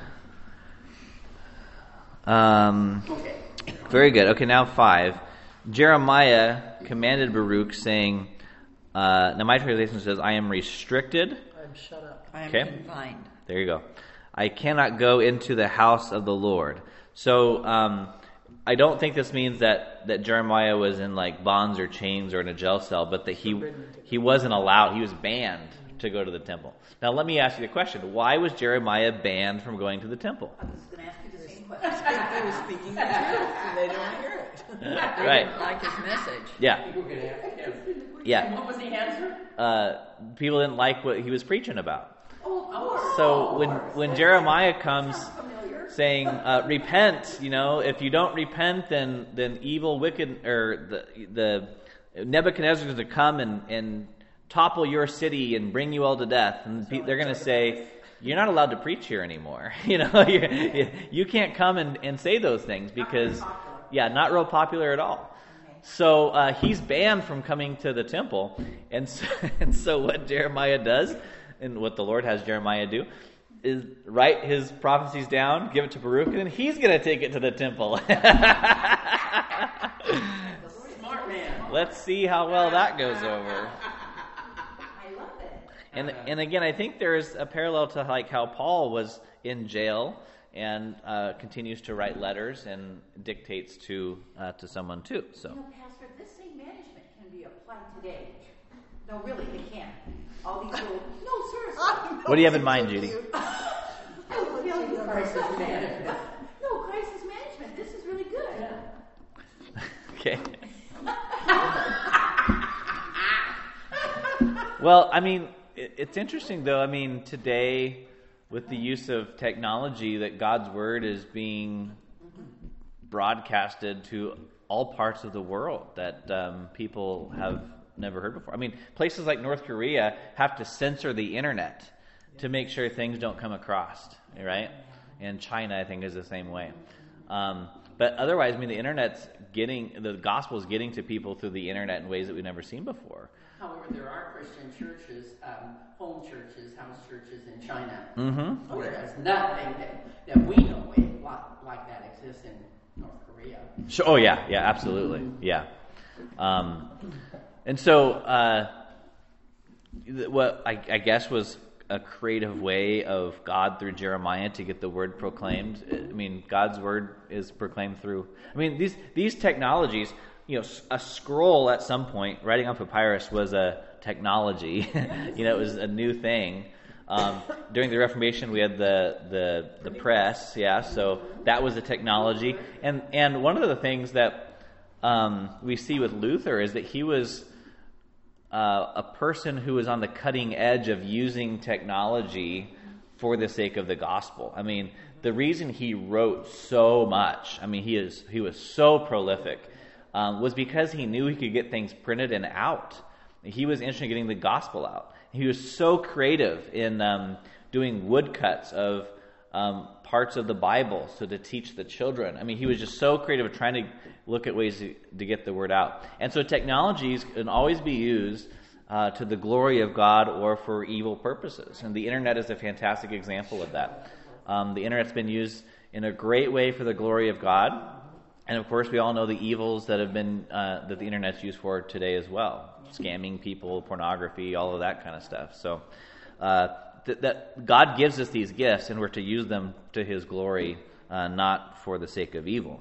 [SPEAKER 3] Um,
[SPEAKER 4] Okay.
[SPEAKER 3] very good. Okay, now five. Jeremiah commanded Baruch, saying, uh, now my translation says, I am restricted.
[SPEAKER 2] I'm shut up.
[SPEAKER 6] I am
[SPEAKER 3] Okay.
[SPEAKER 6] confined.
[SPEAKER 3] There you go. I cannot go into the house of the Lord. So um, I don't think this means that, that Jeremiah was in like bonds or chains or in a jail cell, but that he he wasn't allowed. He was banned to go to the temple. Now, let me ask you the question. Why was Jeremiah banned from going to the temple?
[SPEAKER 1] I was going to ask you the same question.
[SPEAKER 2] He was speaking the truth, and they didn't want to hear it.
[SPEAKER 6] They
[SPEAKER 3] Right.
[SPEAKER 6] didn't like his message.
[SPEAKER 3] Yeah.
[SPEAKER 4] You were going to ask him.
[SPEAKER 3] Yeah.
[SPEAKER 4] And what was the answer?
[SPEAKER 3] Uh, people didn't like what he was preaching about.
[SPEAKER 1] Oh, of course.
[SPEAKER 3] So when when Jeremiah comes
[SPEAKER 1] Familiar.
[SPEAKER 3] saying, uh, "Repent," you know, if you don't repent, then then evil, wicked, or the the Nebuchadnezzar is going to come and and topple your city and bring you all to death, and pe- they're going to say, "You're not allowed to preach here anymore." You know, you, you can't come and, and say those things because, yeah, not real popular at all. So uh, he's banned from coming to the temple, and so, and so what Jeremiah does, and what the Lord has Jeremiah do, is write his prophecies down, give it to Baruch, and then he's going to take it to the temple.
[SPEAKER 4] Smart man.
[SPEAKER 3] Let's see how well that goes over.
[SPEAKER 1] I love it.
[SPEAKER 3] And and again, I think there's a parallel to like how Paul was in jail and uh, continues to write letters and dictates to uh, to someone too. So.
[SPEAKER 1] You know, Pastor, this same management can be applied today. No, really, it can. All these little... No, seriously.
[SPEAKER 3] What do you have in mind, Judy?
[SPEAKER 1] Oh, really,
[SPEAKER 4] Crisis management.
[SPEAKER 1] No, crisis management. This is really good.
[SPEAKER 3] Okay. Well, I mean, it, it's interesting though. I mean, today with the use of technology, that God's word is being broadcasted to all parts of the world that um, people have never heard before. I mean, places like North Korea have to censor the internet to make sure things don't come across, right? And China, I think, is the same way. Um, but otherwise, I mean, the internet's getting, the gospel is getting to people through the internet in ways that we've never seen before.
[SPEAKER 4] However, there are Christian churches, um, home churches, house churches in China.
[SPEAKER 3] Mm-hmm.
[SPEAKER 4] Whereas nothing that, that we know of like, like that exists in North Korea.
[SPEAKER 3] Sure. Oh, yeah, yeah, absolutely, yeah. Um, and so, uh, th- what I, I guess was a creative way of God through Jeremiah to get the word proclaimed. I mean, God's word is proclaimed through. I mean, these these technologies. You know, a scroll at some point, writing on papyrus was a technology. You know, it was a new thing. Um, during the Reformation, we had the, the the press, yeah. So that was a technology. And and one of the things that um, we see with Luther is that he was uh, a person who was on the cutting edge of using technology for the sake of the gospel. I mean, the reason he wrote so much, I mean, he is he was so prolific. Um, was because he knew he could get things printed and out. He was interested in getting the gospel out. He was so creative in um, doing woodcuts of um, parts of the Bible so to teach the children. I mean, he was just so creative at trying to look at ways to, to get the word out. And so technologies can always be used uh, to the glory of God or for evil purposes. And the internet is a fantastic example of that. Um, the internet's been used in a great way for the glory of God. And of course, we all know the evils that have been uh, that the internet's used for today as well: scamming people, pornography, all of that kind of stuff. So, uh, th- that God gives us these gifts, and we're to use them to His glory, uh, not for the sake of evil.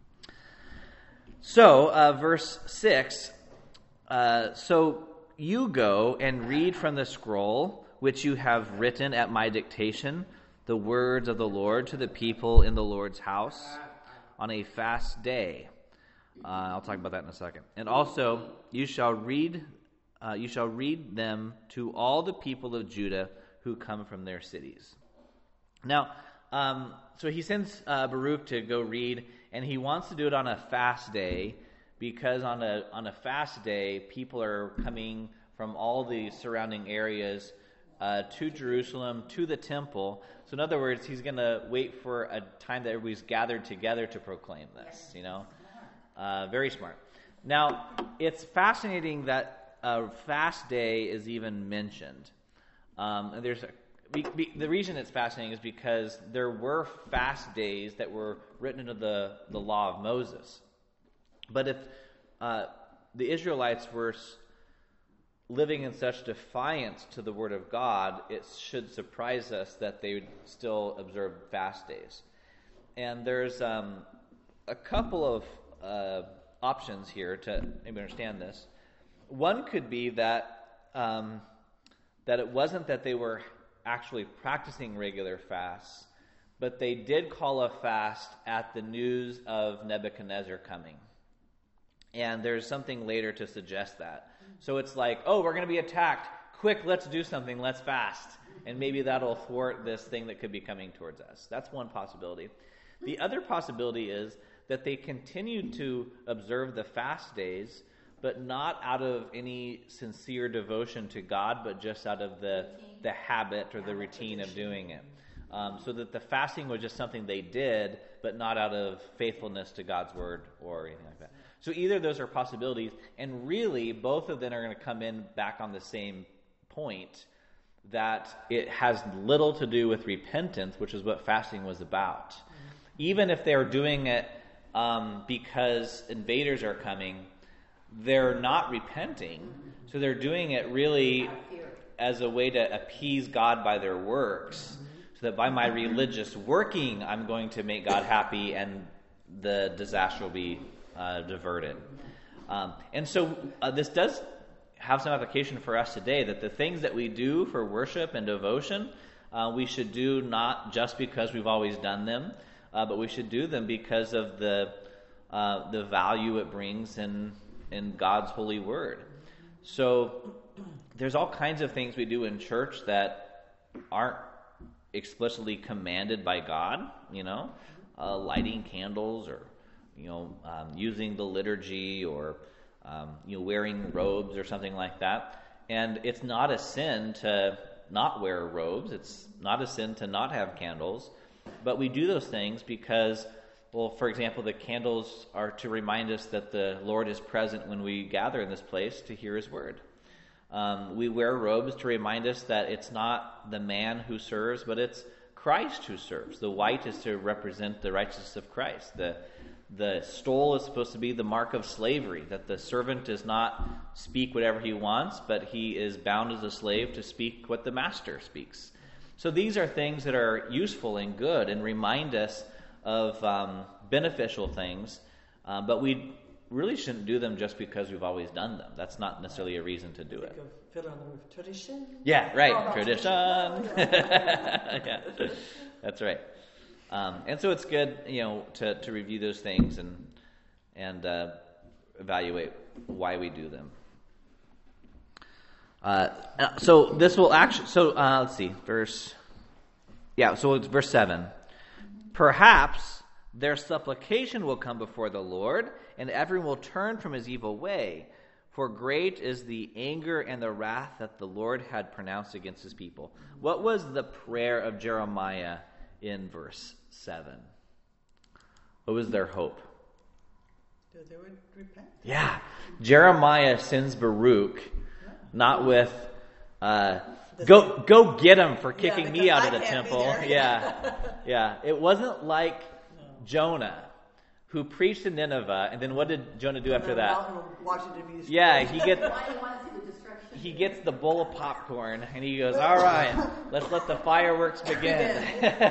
[SPEAKER 3] So, uh, verse six. Uh, so you go and read from the scroll which you have written at my dictation, the words of the Lord to the people in the Lord's house, on a fast day. Uh, I'll talk about that in a second. And also, you shall read, uh, you shall read them to all the people of Judah who come from their cities. Now, um, so he sends uh, Baruch to go read, and he wants to do it on a fast day because on a on a fast day, people are coming from all the surrounding areas uh, to Jerusalem, to the temple. So in other words, he's going to wait for a time that everybody's gathered together to proclaim this, you know. Uh, very smart. Now, it's fascinating that a fast day is even mentioned. Um, and there's a, be, be, the reason it's fascinating is because there were fast days that were written into the, the law of Moses. But if uh, the Israelites were living in such defiance to the word of God, it should surprise us that they would still observe fast days. And there's um, a couple of uh, options here to maybe understand this. One could be that um, that it wasn't that they were actually practicing regular fasts, but they did call a fast at the news of Nebuchadnezzar coming. And there's something later to suggest that. So it's like, oh, we're going to be attacked. Quick, let's do something. Let's fast. And maybe that'll thwart this thing that could be coming towards us. That's one possibility. The other possibility is that they continued to observe the fast days, but not out of any sincere devotion to God, but just out of the, the habit or the routine of doing it. Um, so that the fasting was just something they did, but not out of faithfulness to God's word or anything like that. So either of those are possibilities, and really both of them are going to come in back on the same point, that it has little to do with repentance, which is what fasting was about. Even if they're doing it um, because invaders are coming, they're not repenting, so they're doing it really as a way to appease God by their works, so that by my religious working, I'm going to make God happy and the disaster will be uh, diverted. Um, and so uh, this does have some application for us today, that the things that we do for worship and devotion, uh, we should do not just because we've always done them, uh, but we should do them because of the uh, the value it brings in, in God's holy word. So there's all kinds of things we do in church that aren't explicitly commanded by God, you know, uh, lighting candles, or, you know, um, using the liturgy, or, um, you know, wearing robes or something like that. And it's not a sin to not wear robes. It's not a sin to not have candles. But we do those things because, well, for example, the candles are to remind us that the Lord is present when we gather in this place to hear his word. Um, we wear robes to remind us that it's not the man who serves, but it's Christ who serves. The white is to represent the righteousness of Christ. The the stole is supposed to be the mark of slavery, that the servant does not speak whatever he wants, but he is bound as a slave to speak what the master speaks. So these are things that are useful and good and remind us of um, beneficial things, uh, but we really shouldn't do them just because we've always done them. That's not necessarily a reason to do it.
[SPEAKER 2] Think of fiddle on the roof. Tradition?
[SPEAKER 3] Yeah, right.
[SPEAKER 2] Oh,
[SPEAKER 3] Tradition. Yeah, that's right. Um, and so it's good, you know, to, to review those things and and uh, evaluate why we do them. Uh, so this will actually. So uh, let's see, verse. Yeah, so it's verse seven. Perhaps their supplication will come before the Lord, and everyone will turn from his evil way. For great is the anger and the wrath that the Lord had pronounced against his people. What was the prayer of Jeremiah in verse seven? What was their hope?
[SPEAKER 2] That they would repent.
[SPEAKER 3] Yeah. Jeremiah sends Baruch, not with, uh, go go get him for kicking
[SPEAKER 2] Yeah,
[SPEAKER 3] me out of
[SPEAKER 2] I
[SPEAKER 3] the
[SPEAKER 2] can't be
[SPEAKER 3] temple.
[SPEAKER 2] there.
[SPEAKER 3] Yeah. Yeah. It wasn't like Jonah, who preached to Nineveh, and then what did Jonah do after that?
[SPEAKER 2] Washington,
[SPEAKER 3] Yeah, he gets
[SPEAKER 1] Why do you want to see the destruction?
[SPEAKER 3] he gets the bowl of popcorn, and he goes, all right, let's let the fireworks begin.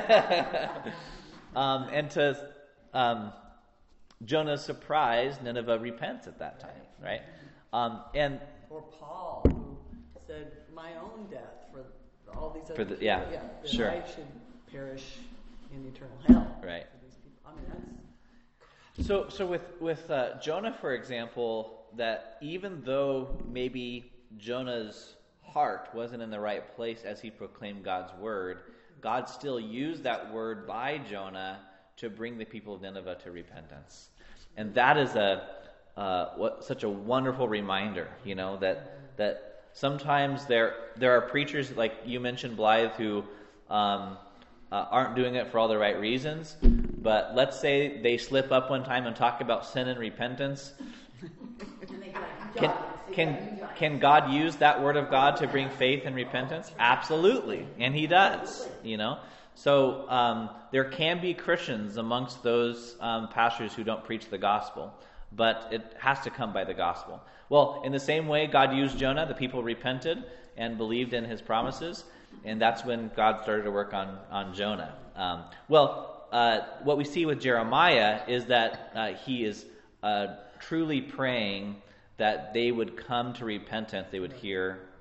[SPEAKER 3] um, and to um, Jonah's surprise, Nineveh repents at that time, right? Um, and
[SPEAKER 2] or Paul, who said, "My own death for all these other
[SPEAKER 3] For the-
[SPEAKER 2] people,
[SPEAKER 3] yeah,
[SPEAKER 2] that
[SPEAKER 3] sure.
[SPEAKER 2] I should perish in eternal hell."
[SPEAKER 3] Right.
[SPEAKER 2] For these people. I mean, that's
[SPEAKER 3] So, so with with uh, Jonah, for example, that even though maybe Jonah's heart wasn't in the right place as he proclaimed God's word, God still used that word by Jonah to bring the people of Nineveh to repentance, and that is a uh, what such a wonderful reminder, you know, that that sometimes there there are preachers like you mentioned, Blythe, who um, uh, aren't doing it for all the right reasons. But let's say they slip up one time and talk about sin and repentance.
[SPEAKER 1] And they got
[SPEAKER 3] Can, can, can God use that word of God to bring faith and repentance? Absolutely. And he does, you know. So um, there can be Christians amongst those um, pastors who don't preach the gospel. But it has to come by the gospel. Well, in the same way, God used Jonah. The people repented and believed in his promises. And that's when God started to work on, on Jonah. Um, well... Uh, what we see with Jeremiah is that uh, he is uh, truly praying that they would come to repentance, they would hear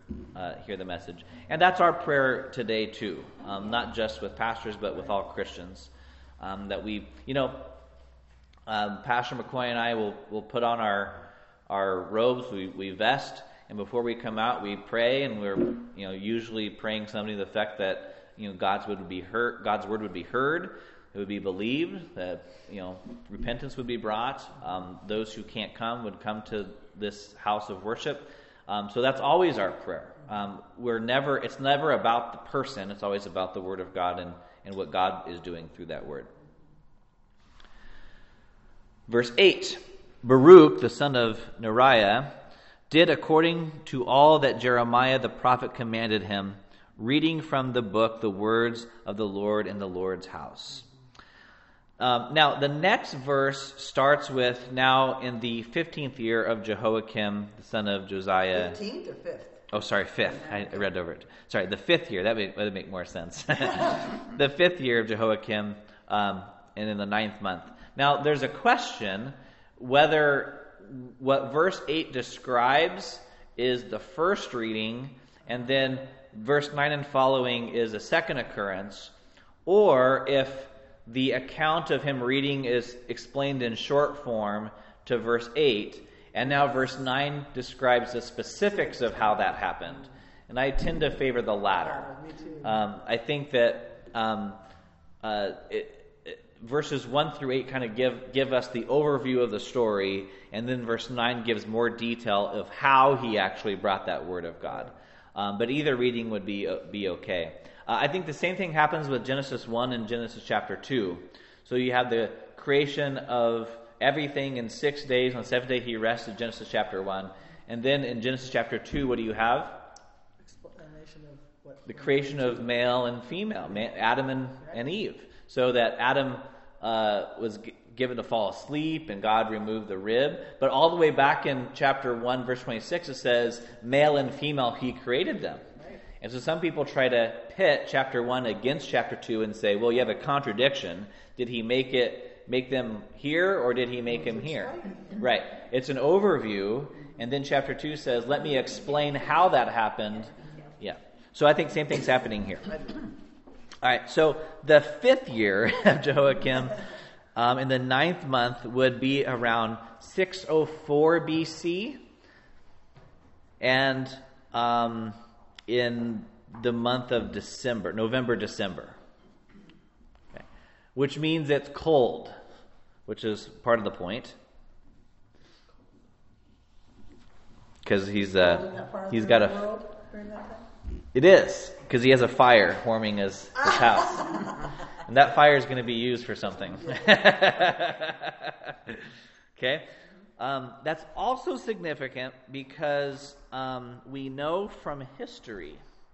[SPEAKER 3] uh, hear the message. And that's our prayer today too, um, not just with pastors, but with all Christians. Um, that we, you know, um, Pastor McCoy and I will will put on our our robes, we, we vest, and before we come out, we pray, and we're, you know, usually praying something to the effect that, you know, God's word would be heard, God's word would be heard, it would be believed, that, you know, repentance would be brought. Um, those who can't come would come to this house of worship. Um, so that's always our prayer. Um, we're never, it's never about the person, it's always about the word of God and, and what God is doing through that word. Verse eight, Baruch, the son of Neriah, did according to all that Jeremiah the prophet commanded him, reading from the book the words of the Lord in the Lord's house. Um, now, the next verse starts with, now in the fifteenth year of Jehoiakim, the son of Josiah.
[SPEAKER 2] fifteenth or fifth?
[SPEAKER 3] Oh, sorry, fifth. I read over it. Sorry, the fifth year. That would, that would make more sense. The fifth year of Jehoiakim, um, and in the ninth month. Now, there's a question whether what verse eight describes is the first reading, and then verse nine and following is a second occurrence, or if the account of him reading is explained in short form to verse eight, and now verse nine describes the specifics of how that happened. And I tend to favor the latter.
[SPEAKER 2] Me too.
[SPEAKER 3] Um, I think that um, uh, it, verses one through eight kind of give give us the overview of the story, and then verse nine gives more detail of how he actually brought that word of God. Um, but either reading would be uh, be okay. Uh, I think the same thing happens with Genesis one and Genesis chapter two. So you have the creation of everything in six days. On the seventh day he rested, Genesis chapter one. And then in Genesis chapter two, what do you have?
[SPEAKER 2] Explanation of what?
[SPEAKER 3] The creation of male and female, Adam and, and Eve. So that Adam uh, was g- given to fall asleep and God removed the rib. But all the way back in chapter one, verse twenty-six, it says, male and female, he created them. Right. And so some people try to pit chapter one against chapter two and say, well, you have a contradiction. Did he make it make them here, or did he make them here? Right. It's an overview, and then chapter two says, let me explain how that happened. Yeah. So I think same thing's happening here. All right, so the fifth year of Jehoiakim, um, in the ninth month, would be around six oh four B C, and um, in the month of December, November, December, okay. Which means it's cold, which is part of the point, because he's uh, he's got a. It is, because he has a fire warming his, his house. And that fire is going to be used for something. Okay? Um, that's also significant because um, we know from history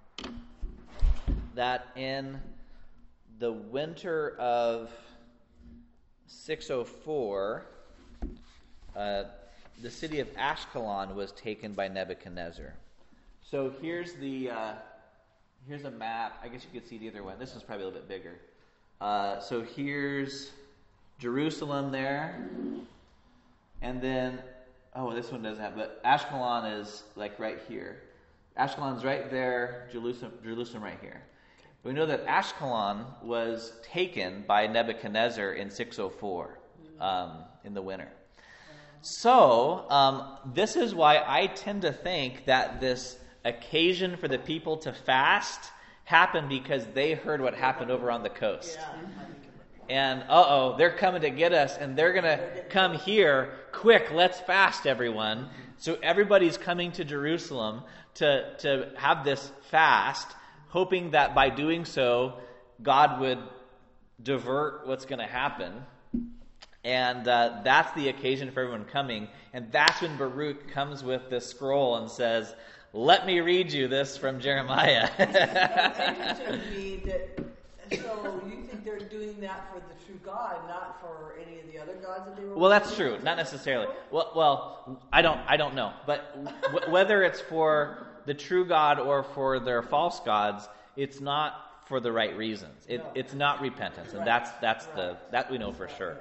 [SPEAKER 3] that in the winter of six oh four, uh, the city of Ashkelon was taken by Nebuchadnezzar. So here's the uh, here's a map. I guess you could see it either way. This is probably a little bit bigger. Uh, so here's Jerusalem there, and then oh, this one doesn't have. But Ashkelon is like right here. Ashkelon's right there. Jerusalem, Jerusalem right here. We know that Ashkelon was taken by Nebuchadnezzar in six oh four um, in the winter. So um, this is why I tend to think that this occasion for the people to fast happened because they heard what happened over on the coast. And uh-oh, they're coming to get us, and they're going to come here. Quick, let's fast, everyone. So everybody's coming to Jerusalem to, to have this fast, hoping that by doing so, God would divert what's going to happen. And uh, that's the occasion for everyone coming. And that's when Baruch comes with this scroll and says, let me read you this from Jeremiah.
[SPEAKER 2] It's interesting to me that, so you think they're doing that for the true God, not for any of the other gods that they were
[SPEAKER 3] Well, that's true. Not necessarily. Well, well, I don't I don't know. But w- whether it's for the true God or for their false gods, it's not for the right reasons. It,
[SPEAKER 2] No.
[SPEAKER 3] It's not repentance. And that's that's the that we know for sure.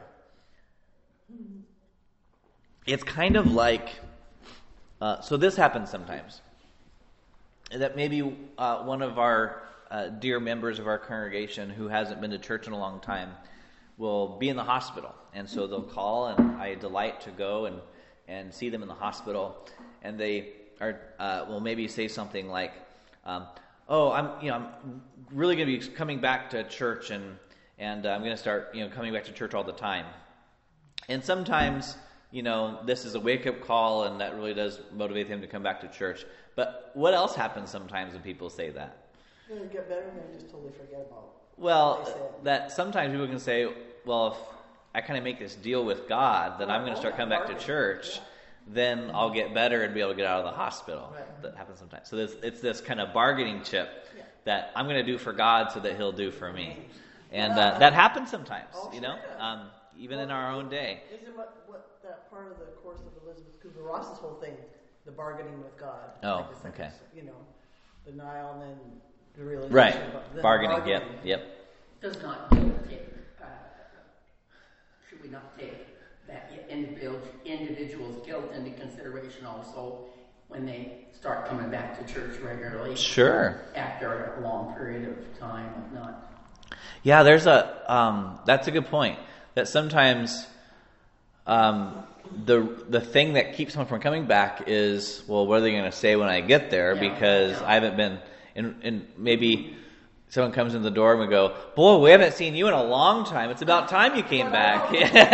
[SPEAKER 3] It's kind of like, uh, so this happens sometimes. that maybe uh, one of our uh, dear members of our congregation who hasn't been to church in a long time will be in the hospital, and so they'll call, and I delight to go and, and see them in the hospital, and they are uh, will maybe say something like, um, "Oh, I'm you know I'm really going to be coming back to church, and and uh, I'm going to start you know coming back to church all the time." And sometimes, you know, this is a wake-up call, and that really does motivate them to come back to church. But what else happens sometimes when people say that?
[SPEAKER 2] They get better, and they just totally forget about it.
[SPEAKER 3] Well, that sometimes people can say, well, if I kind of make this deal with God that I'm going to start coming back to church, then I'll get better and be able to get out of the hospital.
[SPEAKER 2] Right.
[SPEAKER 3] That happens sometimes. So this, it's this kind of bargaining chip that I'm going to do for God so that He'll do for me. And uh, that happens sometimes, you know, um, even in our own day.
[SPEAKER 2] Isn't what, what that part of the course of Elizabeth Kubler-Ross's whole thing, the bargaining with God?
[SPEAKER 3] Oh,
[SPEAKER 2] like it's like
[SPEAKER 3] okay.
[SPEAKER 2] it's, you know, denial and then the realization.
[SPEAKER 3] Right.
[SPEAKER 2] About, then
[SPEAKER 3] Bargaining,
[SPEAKER 2] bargaining.
[SPEAKER 3] yep, yep.
[SPEAKER 4] Does not guilt take, uh, should we not take that individual, individual's guilt into consideration also when they start coming back to church regularly?
[SPEAKER 3] Sure.
[SPEAKER 4] After a long period of time of not.
[SPEAKER 3] Yeah, there's a, um, that's a good point. That sometimes um, the the thing that keeps someone from coming back is, well, what are they going to say when I get there?
[SPEAKER 4] Yeah,
[SPEAKER 3] because
[SPEAKER 4] yeah.
[SPEAKER 3] I haven't been, and, and maybe someone comes in the door and we go, boy, we haven't seen you in a long time. It's about time you came back.
[SPEAKER 2] Recently did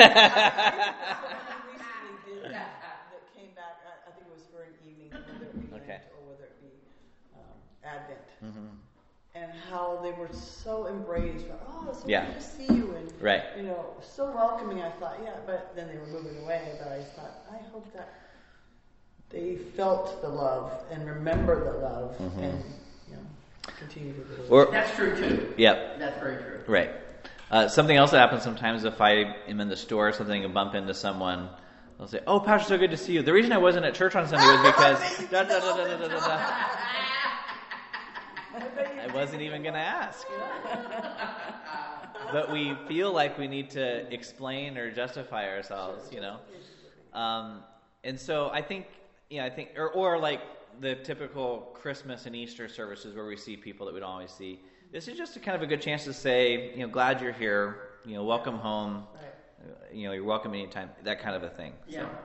[SPEAKER 2] that, that came back. I, I think it was for an evening, whether it be Lent
[SPEAKER 3] Okay.
[SPEAKER 2] or whether it be um, Advent,
[SPEAKER 3] Mm-hmm.
[SPEAKER 2] and how they were so embraced. Oh, it's so
[SPEAKER 3] Yeah.
[SPEAKER 2] good to see you, and
[SPEAKER 3] Right.
[SPEAKER 2] you know, so welcoming. I thought, yeah, but then they were moving away. But I thought, I hope that they felt the love and remember the love,
[SPEAKER 3] Mm-hmm.
[SPEAKER 2] and you know, continue to do it.
[SPEAKER 3] Or,
[SPEAKER 4] That's true too.
[SPEAKER 3] yep.
[SPEAKER 4] That's very true.
[SPEAKER 3] Right. Uh, something else that happens sometimes if I am in the store or something and bump into someone, they'll say, "Oh, Pastor, so good to see you. The reason I wasn't at church on Sunday was because da, da, da, da, da, da, da, da." I wasn't even going to ask. But we feel like we need to explain or justify ourselves, you know. Um, and so I think, yeah, I think, or, or like the typical Christmas and Easter services where we see people that we don't always see. This is just a kind of a good chance to say, you know, glad you're here, you know, welcome home, you know, you're welcome anytime, that kind of a thing.
[SPEAKER 4] Yeah.
[SPEAKER 3] So,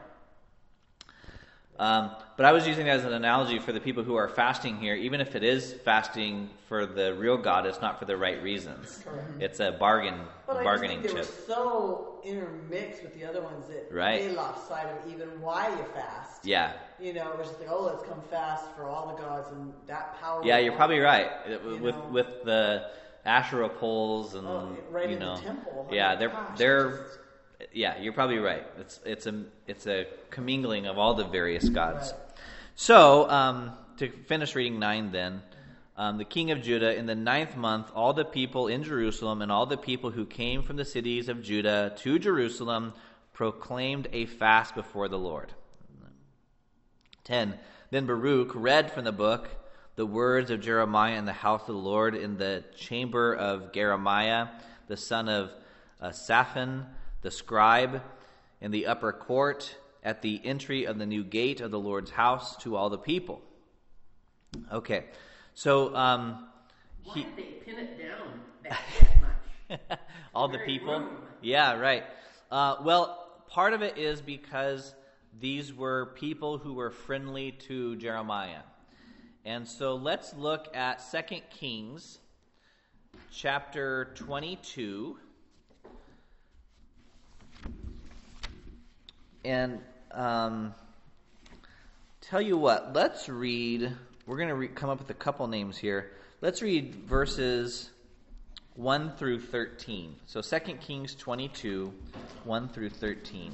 [SPEAKER 3] um, but I was using it as an analogy for the people who are fasting here. Even if it is fasting for the real God, it's not for the right reasons.
[SPEAKER 2] Correct.
[SPEAKER 3] It's a bargain,
[SPEAKER 2] But I
[SPEAKER 3] bargaining
[SPEAKER 2] just think
[SPEAKER 3] chip.
[SPEAKER 2] they were so intermixed with the other ones that
[SPEAKER 3] Right.
[SPEAKER 2] they lost sight of even why you fast.
[SPEAKER 3] Yeah,
[SPEAKER 2] You know, it was just like, oh, let's come fast for all the gods and that power.
[SPEAKER 3] yeah, you're probably right. It-
[SPEAKER 2] You
[SPEAKER 3] with
[SPEAKER 2] know.
[SPEAKER 3] with the Asherah poles and
[SPEAKER 2] Oh, right
[SPEAKER 3] you
[SPEAKER 2] in the
[SPEAKER 3] know,
[SPEAKER 2] temple.
[SPEAKER 3] yeah,
[SPEAKER 2] Oh,
[SPEAKER 3] they're
[SPEAKER 2] gosh,
[SPEAKER 3] they're.
[SPEAKER 2] just-
[SPEAKER 3] Yeah, you're probably right. It's it's a it's a commingling of all the various gods.
[SPEAKER 2] Right.
[SPEAKER 3] So, um, to finish reading nine then, um, the king of Judah, in the ninth month, all the people in Jerusalem and all the people who came from the cities of Judah to Jerusalem proclaimed a fast before the Lord. ten. Then Baruch read from the book the words of Jeremiah in the house of the Lord in the chamber of Jeremiah, the son of uh, Shaphan, the scribe, in the upper court, at the entry of the new gate of the Lord's house, to all the people. Okay, so um,
[SPEAKER 4] Why
[SPEAKER 3] he,
[SPEAKER 4] did they pin it down that, that much?
[SPEAKER 3] all the
[SPEAKER 4] Very
[SPEAKER 3] people.
[SPEAKER 4] room.
[SPEAKER 3] Yeah, right. Uh, well, part of it is because these were people who were friendly to Jeremiah. And so let's look at Second Kings chapter twenty-two. And um, tell you what, let's read, we're going to re- come up with a couple names here. Let's read verses one through thirteen. So Second Kings twenty-two, one through thirteen.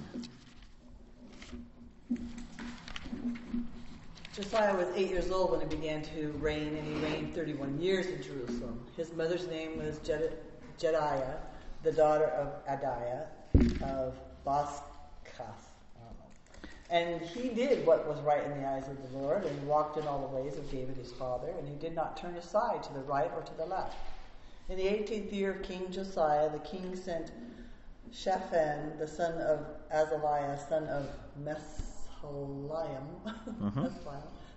[SPEAKER 2] Josiah was eight years old when he began to reign, and he reigned thirty-one years in Jerusalem. His mother's name was Jed- Jediah, the daughter of Adiah of Boskath. And he did what was right in the eyes of the Lord, and walked in all the ways of David his father, and he did not turn aside to the right or to the left. In the eighteenth year of King Josiah, the king sent Shaphan, the son of Azaliah, son of Mesaliam,
[SPEAKER 3] Mhm.
[SPEAKER 2] Mesaliah,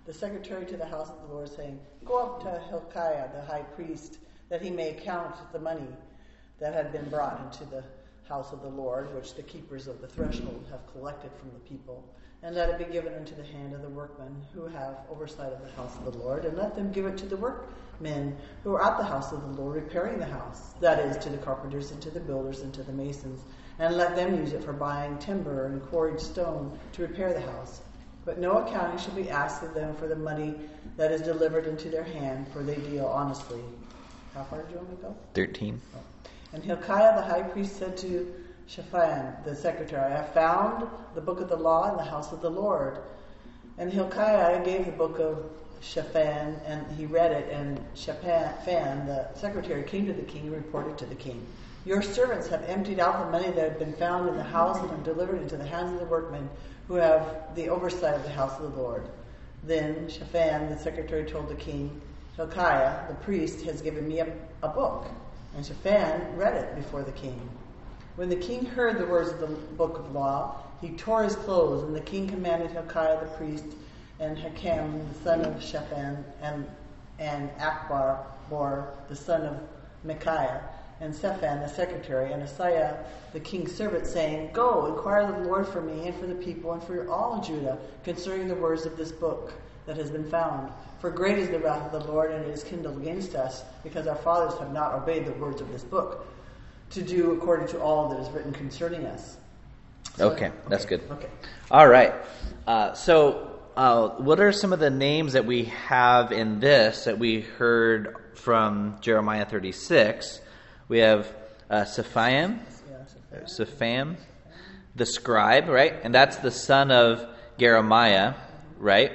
[SPEAKER 2] the secretary to the house of the Lord, saying, Go up to Hilkiah the high priest, that he may count the money that had been brought into the house of the Lord, which the keepers of the threshold have collected from the people, and let it be given into the hand of the workmen who have oversight of the house of the Lord, and let them give it to the workmen who are at the house of the Lord, repairing the house, that is, to the carpenters and to the builders and to the masons, and let them use it for buying timber and quarried stone to repair the house. But no accounting shall be asked of them for the money that is delivered into their hand, for they deal honestly. How far do you want me to go?
[SPEAKER 3] thirteen.
[SPEAKER 2] And Hilkiah the high priest said to Shaphan the secretary, I have found the book of the law in the house of the Lord. And Hilkiah gave the book of Shaphan, and he read it, and Shaphan the secretary came to the king and reported to the king, Your servants have emptied out the money that had been found in the house and have delivered into the hands of the workmen who have the oversight of the house of the Lord. Then Shaphan the secretary told the king, Hilkiah the priest has given me a, a book. And Shaphan read it before the king. When the king heard the words of the book of law, he tore his clothes, and the king commanded Hilkiah the priest, and Hakam the son of Shaphan, and and Akbar, or the son of Micaiah, and Shaphan the secretary, and Asaiah the king's servant, saying, Go, inquire of the Lord for me, and for the people, and for all Judah, concerning the words of this book that has been found. For great is the wrath of the Lord, and it is kindled against us, because our fathers have not obeyed the words of this book, to do according to all that is written concerning us. So,
[SPEAKER 3] Okay, that's
[SPEAKER 2] okay,
[SPEAKER 3] good.
[SPEAKER 2] Okay.
[SPEAKER 3] All right. Uh, so, uh, what are some of the names that we have in this that we heard from Jeremiah thirty-six? We have uh, Sephaim,
[SPEAKER 2] Yeah,
[SPEAKER 3] Sepham, the scribe, right? And that's the son of Jeremiah, right?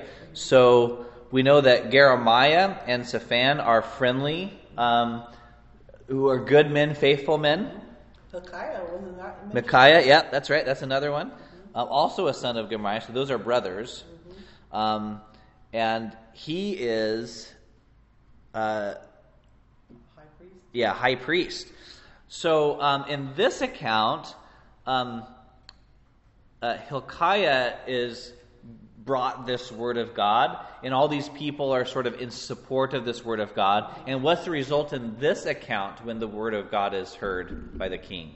[SPEAKER 3] So we know that Jeremiah and Sephan are friendly, um, who are good men, faithful men.
[SPEAKER 2] Hilkiah wasn't that mentioned?
[SPEAKER 3] Micaiah, yeah, that's right. That's another one. Um, also a son of Jeremiah. So those are brothers. Um, and he is, uh,
[SPEAKER 2] High priest.
[SPEAKER 3] yeah, high priest. So um, in this account, um, uh, Hilkiah is brought this word of God, and all these people are sort of in support of this word of God. And what's the result in this account when the word of God is heard by the king?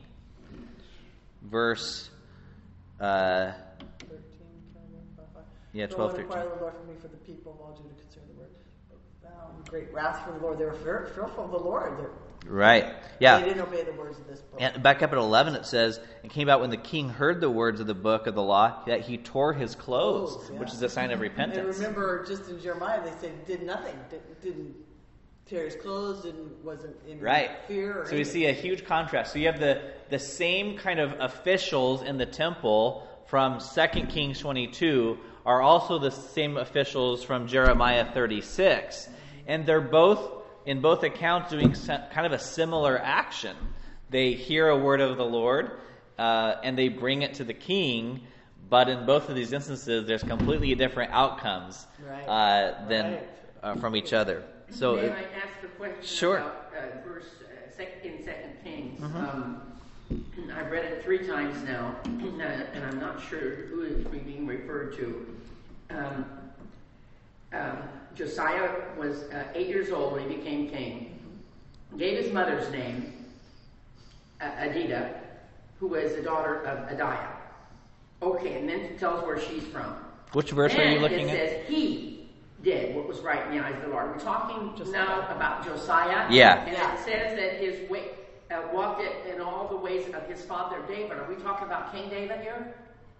[SPEAKER 3] Verse, uh,
[SPEAKER 2] thirteen, twelve, five.
[SPEAKER 3] yeah,
[SPEAKER 2] Go
[SPEAKER 3] twelve,
[SPEAKER 2] and
[SPEAKER 3] thirteen.
[SPEAKER 2] inquire the Lord for me, for the people of all Judah concerning the word. Um, great wrath from the Lord. They were fear- fearful of the Lord. They're,
[SPEAKER 3] Right,
[SPEAKER 2] They
[SPEAKER 3] yeah.
[SPEAKER 2] didn't obey the words of this book.
[SPEAKER 3] And back up at eleven, it says, it came out when the king heard the words of the book of the law that he tore his clothes,
[SPEAKER 2] Clothes, yeah.
[SPEAKER 3] which is a sign of
[SPEAKER 2] And
[SPEAKER 3] repentance.
[SPEAKER 2] remember, just in Jeremiah, they said did nothing, didn't, didn't tear his clothes, didn't wasn't in
[SPEAKER 3] Right.
[SPEAKER 2] fear. Or
[SPEAKER 3] So we
[SPEAKER 2] anything.
[SPEAKER 3] see a huge contrast. So you have the, the same kind of officials in the temple from Second Kings twenty-two are also the same officials from Jeremiah thirty-six. And they're both, in both accounts, doing kind of a similar action. They hear a word of the Lord, uh, and they bring it to the king, but in both of these instances, there's completely different outcomes
[SPEAKER 2] Right.
[SPEAKER 3] uh, than
[SPEAKER 2] Right.
[SPEAKER 3] uh, from each other. So,
[SPEAKER 4] May
[SPEAKER 3] it-
[SPEAKER 4] I ask a question
[SPEAKER 3] Sure.
[SPEAKER 4] about uh, verse uh, sec- in Second Kings? Um, I've read it three times now, and I'm not sure who is being referred to. Um, um, Josiah was uh, eight years old when he became king. Gave his mother's name, uh, Adida, who was the daughter of Adiah. Okay, and then it tells where she's from.
[SPEAKER 3] which verse
[SPEAKER 4] And
[SPEAKER 3] are you looking
[SPEAKER 4] it
[SPEAKER 3] at?
[SPEAKER 4] says he did what was right in the eyes of the Lord. We're talking
[SPEAKER 2] Josiah.
[SPEAKER 4] now about Josiah.
[SPEAKER 3] Yeah.
[SPEAKER 4] And
[SPEAKER 2] Yeah.
[SPEAKER 4] it says that his way uh, walked it in all the ways of his father David. Are we talking about King David here?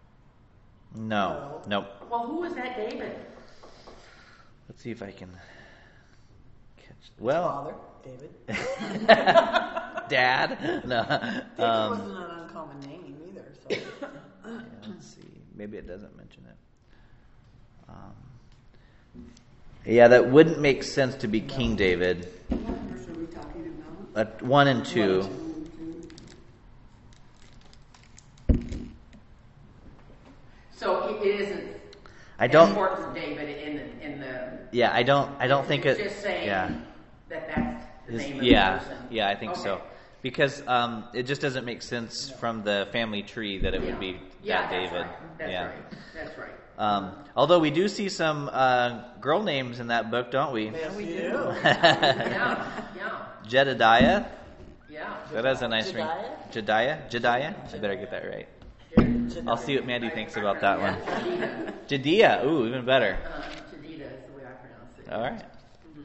[SPEAKER 3] No, no.
[SPEAKER 4] Well, who was that David?
[SPEAKER 3] Let's see if I can catch.
[SPEAKER 2] His
[SPEAKER 3] Well,
[SPEAKER 2] father, David.
[SPEAKER 3] Dad. No.
[SPEAKER 2] David
[SPEAKER 3] Um,
[SPEAKER 2] wasn't an uncommon name either. So.
[SPEAKER 3] yeah, let's see. Maybe it doesn't mention it. Um, yeah, that wouldn't make sense to be King David.
[SPEAKER 5] What verse are we talking about?
[SPEAKER 3] Uh, one and two.
[SPEAKER 5] One, two, two.
[SPEAKER 4] So it, it isn't
[SPEAKER 3] I don't.
[SPEAKER 4] important to David in the in the.
[SPEAKER 3] Yeah, I don't. I don't think
[SPEAKER 4] it's
[SPEAKER 3] it.
[SPEAKER 4] just saying
[SPEAKER 3] Yeah.
[SPEAKER 4] that that's the
[SPEAKER 3] His-
[SPEAKER 4] name of
[SPEAKER 3] yeah,
[SPEAKER 4] the person.
[SPEAKER 3] yeah, I think
[SPEAKER 4] Okay.
[SPEAKER 3] so. because um, it just doesn't make sense from the family tree that it
[SPEAKER 4] Yeah.
[SPEAKER 3] would be
[SPEAKER 4] Yeah,
[SPEAKER 3] that
[SPEAKER 4] that's
[SPEAKER 3] David.
[SPEAKER 4] right. That's
[SPEAKER 3] yeah.
[SPEAKER 4] right. That's right.
[SPEAKER 3] Um, although we do see some uh, girl names in that book, don't we?
[SPEAKER 2] Yes,
[SPEAKER 6] we
[SPEAKER 2] you
[SPEAKER 6] do.
[SPEAKER 2] do.
[SPEAKER 4] Yeah, yeah,
[SPEAKER 3] Jedediah.
[SPEAKER 4] yeah.
[SPEAKER 3] That has a nice ring. Jediah? Jediah? I better get that right. I'll see what Mandy thinks about that one.
[SPEAKER 4] Jadida.
[SPEAKER 3] Jediah. Ooh, even better.
[SPEAKER 4] Uh, Jadida is the way I pronounce it.
[SPEAKER 3] All right.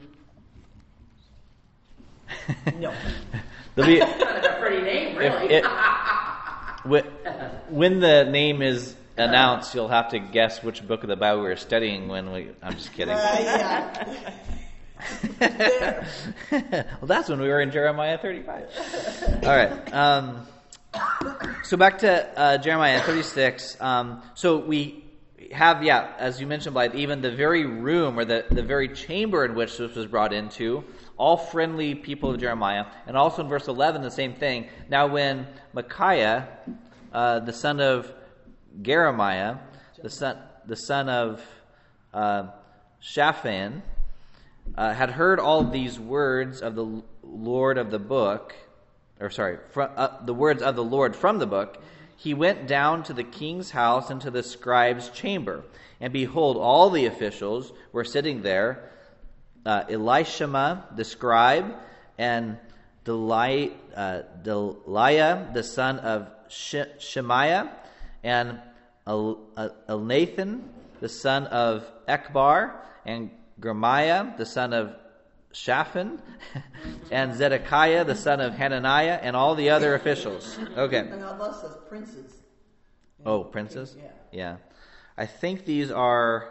[SPEAKER 2] No.
[SPEAKER 3] There'll be,
[SPEAKER 4] Kind of a pretty name, really.
[SPEAKER 3] If it- wh- when the name is announced, you'll have to guess which book of the Bible we're studying when we. I'm just kidding.
[SPEAKER 2] Uh, yeah.
[SPEAKER 3] Well, that's when we were in Jeremiah thirty-five. All right. Um, so back to uh, Jeremiah thirty-six. Um, so we have, yeah, as you mentioned, Blythe, even the very room or the, the very chamber in which this was brought into, all friendly people of Jeremiah. And also in verse eleven, the same thing. Now when Micaiah, uh, the son of Jeremiah, the son, the son of uh, Shaphan, uh, had heard all these words of the Lord of the book, or sorry, fr- uh, the words of the Lord from the book, he went down to the king's house and to the scribe's chamber. And behold, all the officials were sitting there, uh, Elishama, the scribe, and Deli- uh, Deliah, the son of Sh- Shemaiah, and El- El- Elnathan, the son of Ekbar, and Gremiah, the son of Shaphan, and Zedekiah, the son of Hananiah, and all the other officials. Okay.
[SPEAKER 2] And all those says princes.
[SPEAKER 3] Oh, princes?
[SPEAKER 2] Yeah.
[SPEAKER 3] Yeah. I think these are...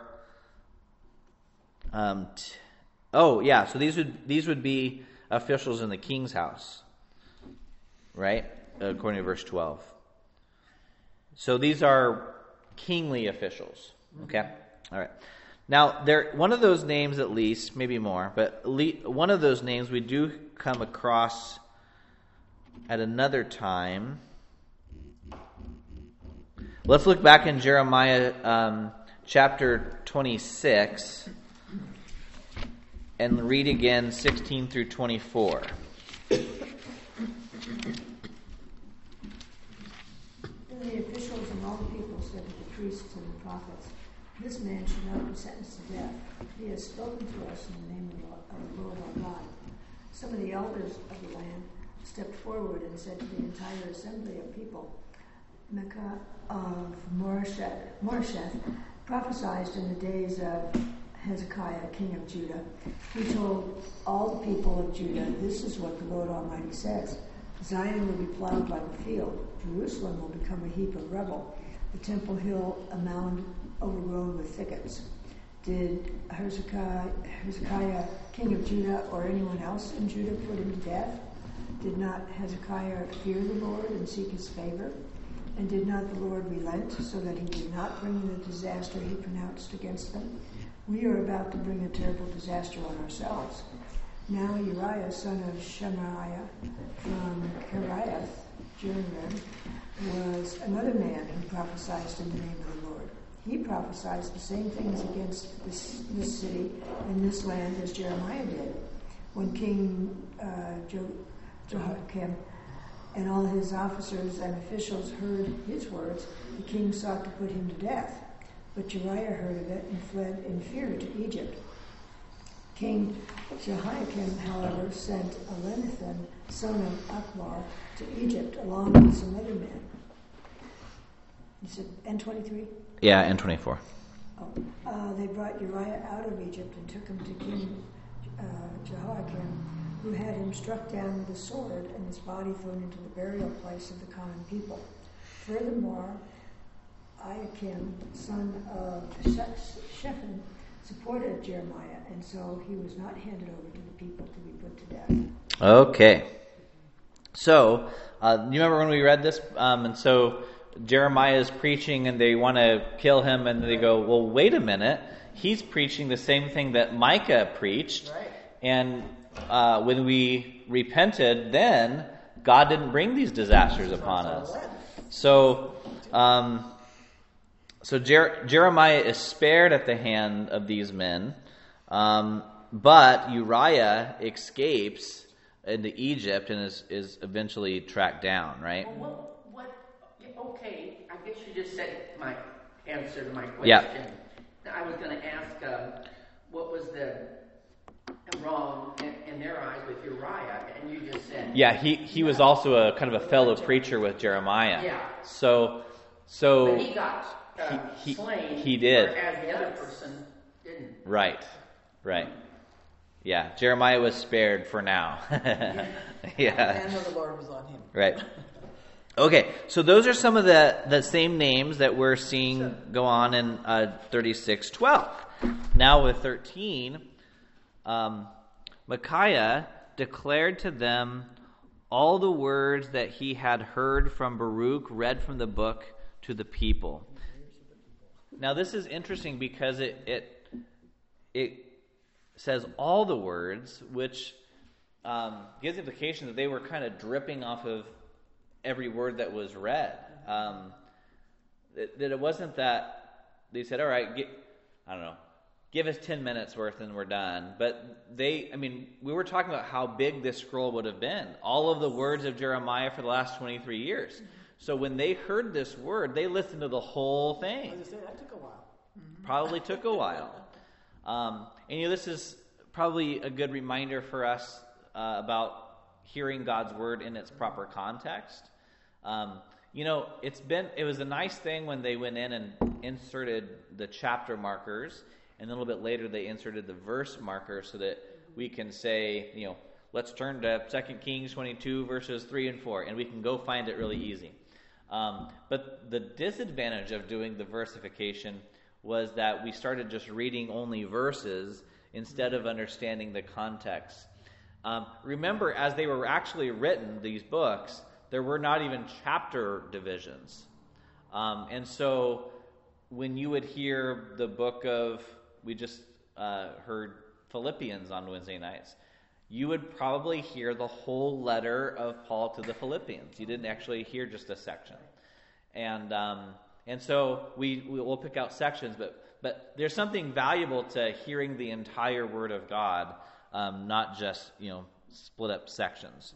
[SPEAKER 3] Um, t- oh, yeah, so these would these would be officials in the king's house. Right? According to verse twelve. So these are kingly officials. Okay? All right. Now, there one of those names at least, maybe more, but le- one of those names we do come across at another time. Let's look back in Jeremiah um, chapter twenty-six and read again sixteen through twenty-four.
[SPEAKER 7] Then the officials and all the people said to the priests and the prophets, "This man should not be sentenced to death. He has spoken to us in the name of the Lord our God." Some of the elders of the land stepped forward and said to the entire assembly of people, "Micah of Moresheth, Moresheth prophesied in the days of Hezekiah, king of Judah. He told all the people of Judah, 'This is what the Lord Almighty says. Zion will be plowed like a field. Jerusalem will become a heap of rubble. The temple hill a mound overgrown with thickets.' Did Hezekiah, Hezekiah, king of Judah, or anyone else in Judah put him to death? Did not Hezekiah fear the Lord and seek his favor? And did not the Lord relent so that he did not bring the disaster he pronounced against them? We are about to bring a terrible disaster on ourselves." Now Uriah, son of Shemaiah, from Kiriath Jearim, was another man who prophesied in the name of the Lord. He prophesied the same things against this, this city and this land as Jeremiah did. When King uh, jo- Jehoiakim and all his officers and officials heard his words, the king sought to put him to death. But Uriah heard of it and fled in fear to Egypt. King Jehoiakim, however, sent Elnathan, son of Akbar, to Egypt along with some other men. You said N twenty-three?
[SPEAKER 3] Yeah, and twenty-four.
[SPEAKER 7] Oh. Uh, they brought Uriah out of Egypt and took him to King uh, Jehoiakim, who had him struck down with a sword and his body thrown into the burial place of the common people. Furthermore, Iakim, son of Shaphan, supported Jeremiah, and so he was not handed over to the people to be put to death.
[SPEAKER 3] Okay. So, uh, you remember when we read this? Um, and so Jeremiah is preaching and they want to kill him, and they go, well, wait a minute. He's preaching the same thing that Micah preached.
[SPEAKER 2] Right.
[SPEAKER 3] And uh, when we repented, then God didn't bring these disasters upon us. So, um, so Jer- Jeremiah is spared at the hand of these men, um, but Uriah escapes into Egypt and is, is eventually tracked down, right?
[SPEAKER 4] Well, what, what, yeah, okay, I guess you just said my answer to my question.
[SPEAKER 3] Yeah.
[SPEAKER 4] I was going to ask, um, what was the wrong in, in their eyes with Uriah, and you just said...
[SPEAKER 3] Yeah, he, he was also a kind of a fellow preacher with Jeremiah.
[SPEAKER 4] Yeah.
[SPEAKER 3] So, so...
[SPEAKER 4] But he got uh,
[SPEAKER 3] he, he,
[SPEAKER 4] slain.
[SPEAKER 3] He did.
[SPEAKER 4] Whereas the other person didn't.
[SPEAKER 3] Right, right. Yeah, Jeremiah was spared for now. Yeah.
[SPEAKER 2] The hand of the Lord was on him.
[SPEAKER 3] Right. Okay, so those are some of the, the same names that we're seeing sure. go on in uh, thirty-six twelve. Now with thirteen, um, Micaiah declared to them all the words that he had heard from Baruch read from the book to the people. Now this is interesting because it it it says all the words, which um, gives the implication that they were kind of dripping off of every word that was read. Um, that, that it wasn't that they said, all right, get, I don't know, give us ten minutes worth and we're done. But they, I mean, we were talking about how big this scroll would have been. All of the words of Jeremiah for the last twenty-three years. So when they heard this word, they listened to the whole thing.
[SPEAKER 2] I was going to say, that took a while.
[SPEAKER 3] Probably took a while. Um, and you know, this is probably a good reminder for us uh, about hearing God's word in its proper context. Um, you know, it's been it was a nice thing when they went in and inserted the chapter markers, and then a little bit later they inserted the verse markers so that we can say, you know, let's turn to Second Kings twenty-two verses three and four, and we can go find it really easy. Um, but the disadvantage of doing the versification was that we started just reading only verses instead of understanding the context. Um, remember, as they were actually written, these books, there were not even chapter divisions. Um, and so when you would hear the book of, we just uh, heard Philippians on Wednesday nights, you would probably hear the whole letter of Paul to the Philippians. You didn't actually hear just a section. And um, and so we, we will pick out sections, but, but there's something valuable to hearing the entire Word of God, um, not just, you know, split up sections.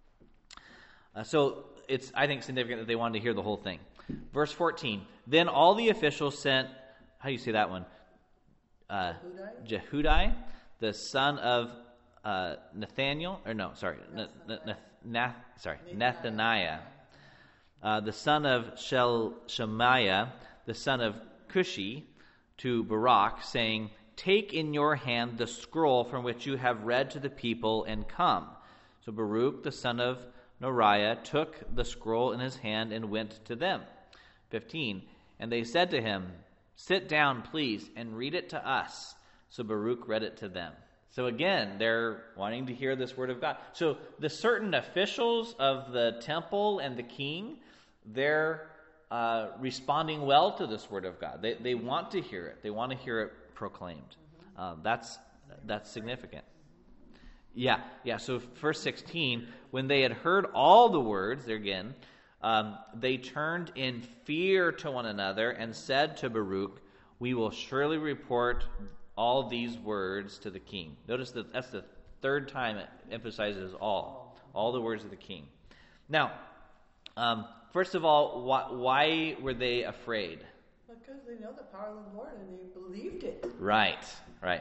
[SPEAKER 3] Uh, so it's, I think, significant that they wanted to hear the whole thing. Verse fourteen, then all the officials sent, how do you say that one? Uh, Jehudai, the son of uh, Nathaniel, or no, sorry, Nath, Nath, Nath, sorry, Nethaniah, uh, the son of Shel, Shemaiah, the son of Cushi, to Baruch, saying, take in your hand the scroll from which you have read to the people and come. So Baruch, the son of Neriah, took the scroll in his hand and went to them. fifteen, and they said to him, sit down, please, and read it to us. So Baruch read it to them. So again, they're wanting to hear this word of God. So the certain officials of the temple and the king, they're uh, responding well to this word of God. They they want to hear it. They want to hear it proclaimed. Uh, that's that's significant. Yeah, yeah. So verse sixteen, when they had heard all the words, there again, um, they turned in fear to one another and said to Baruch, we will surely report all these words to the king. Notice that that's the third time it emphasizes all. All the words of the king. Now, um, first of all, why, why were they afraid?
[SPEAKER 2] Because they know the power of the Lord and they believed it.
[SPEAKER 3] Right, right.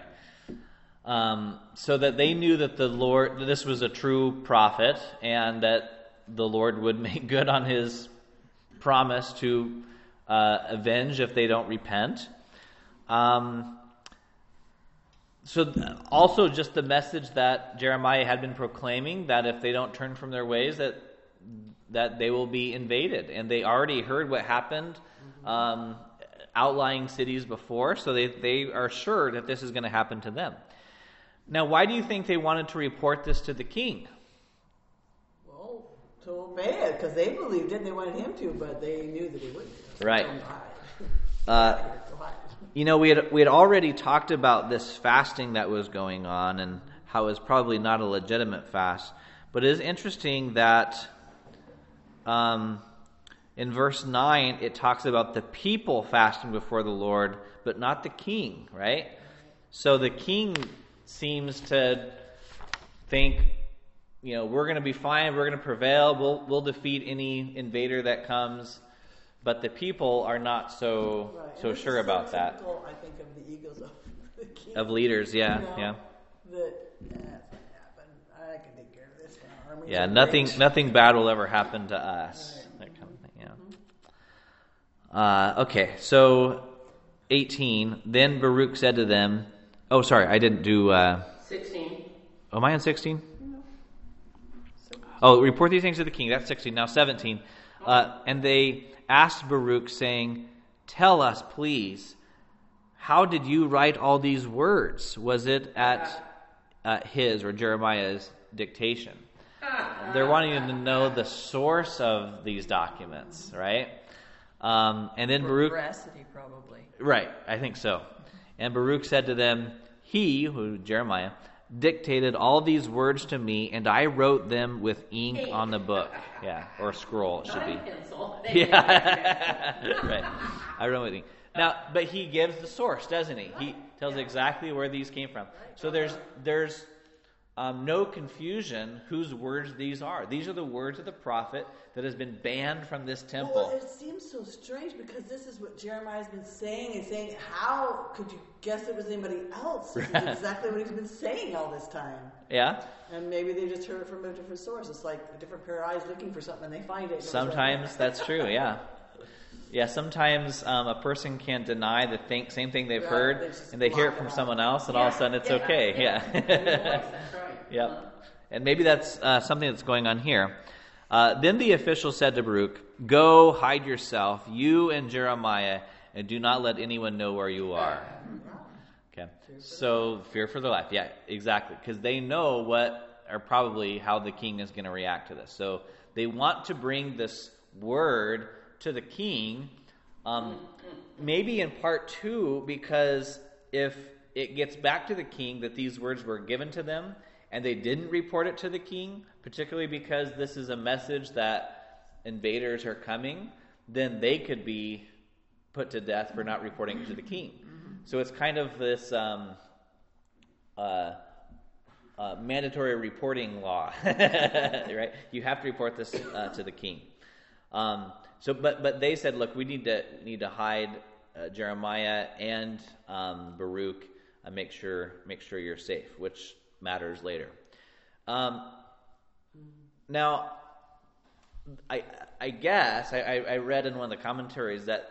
[SPEAKER 3] Um, so that they knew that the Lord, that this was a true prophet, and that the Lord would make good on his promise to uh, avenge if they don't repent. Um, so also just the message that Jeremiah had been proclaiming, that if they don't turn from their ways, that that they will be invaded. And they already heard what happened um, outlying cities before, so they, they are sure that this is going to happen to them. Now, why do you think they wanted to report this to the king?
[SPEAKER 2] Well, to obey it, because they believed it and they wanted him to, but they knew that he wouldn't.
[SPEAKER 3] Right. Uh, you know, we had we had already talked about this fasting that was going on and how it was probably not a legitimate fast. But it is interesting that um, in verse nine, it talks about the people fasting before the Lord, but not the king, right? So the king seems to think you know, we're going to be fine. We're going to prevail. We'll we'll defeat any invader that comes. But the people are not so
[SPEAKER 2] Right.
[SPEAKER 3] so
[SPEAKER 2] And this
[SPEAKER 3] sure
[SPEAKER 2] is so
[SPEAKER 3] about that.
[SPEAKER 2] typical, I think, of the egos of the king.
[SPEAKER 3] Of leaders, yeah,
[SPEAKER 2] You know,
[SPEAKER 3] yeah.
[SPEAKER 2] That, eh, it's not happen. I can take care of this. My armies
[SPEAKER 3] Yeah,
[SPEAKER 2] are
[SPEAKER 3] nothing
[SPEAKER 2] great.
[SPEAKER 3] nothing bad will ever happen to us.
[SPEAKER 2] Right.
[SPEAKER 3] That kind of thing, yeah. Uh, okay, so eighteen. Then Baruch said to them, oh, sorry, I didn't do... Uh,
[SPEAKER 4] sixteen.
[SPEAKER 3] am I on sixteen? Oh, report these things to the king. That's sixteen. Now seventeen. Uh, and they asked Baruch, saying, tell us, please, how did you write all these words? Was it at uh, his or Jeremiah's dictation? They're wanting to know the source of these documents, right? Um, and then Baruch...
[SPEAKER 6] Veracity, probably.
[SPEAKER 3] Right, I think so. And Baruch said to them, he, who Jeremiah, dictated all these words to me, and I wrote them with ink on the book. Yeah, or scroll, it should
[SPEAKER 4] Not
[SPEAKER 3] be.
[SPEAKER 4] a pencil.
[SPEAKER 3] Yeah, right. I wrote with ink. Now, but he gives the source, doesn't he? He tells exactly where these came from. So there's there's um, no confusion whose words these are. These are the words of the prophet that has been banned from this temple.
[SPEAKER 2] Well, it seems so strange because this is what Jeremiah's been saying and saying. How could you guess it was anybody else? This is exactly what he's been saying all this time.
[SPEAKER 3] Yeah.
[SPEAKER 2] And maybe they just heard it from a different source. It's like a different pair of eyes looking for something and they find it. and it was right
[SPEAKER 3] Sometimes
[SPEAKER 2] there.
[SPEAKER 3] that's true, yeah. Yeah, sometimes um, a person can deny the thing, same thing they've
[SPEAKER 2] Right,
[SPEAKER 3] heard,
[SPEAKER 2] they just
[SPEAKER 3] and they hear it
[SPEAKER 2] block
[SPEAKER 3] from
[SPEAKER 2] it out.
[SPEAKER 3] someone else, and all of a sudden it's
[SPEAKER 4] Yeah,
[SPEAKER 3] okay.
[SPEAKER 4] yeah.
[SPEAKER 3] Yeah.
[SPEAKER 4] That's right.
[SPEAKER 3] Yep. And maybe that's uh, something that's going on here. Uh, then the official said to Baruch, go hide yourself, you and Jeremiah, and do not let anyone know where you are. Okay. So fear for their life. Yeah, exactly. Because they know what, or probably how the king is going to react to this. So they want to bring this word to the king, um, maybe in part two, because if it gets back to the king that these words were given to them, and they didn't report it to the king, particularly because this is a message that invaders are coming, then they could be put to death for not reporting it to the king. So it's kind of this um, uh, uh, mandatory reporting law, right? You have to report this uh, to the king. Um, so, but but they said, look, we need to need to hide uh, Jeremiah and um, Baruch and make sure make sure you're safe, which matters later. Um, now, I I guess I, I, I read in one of the commentaries that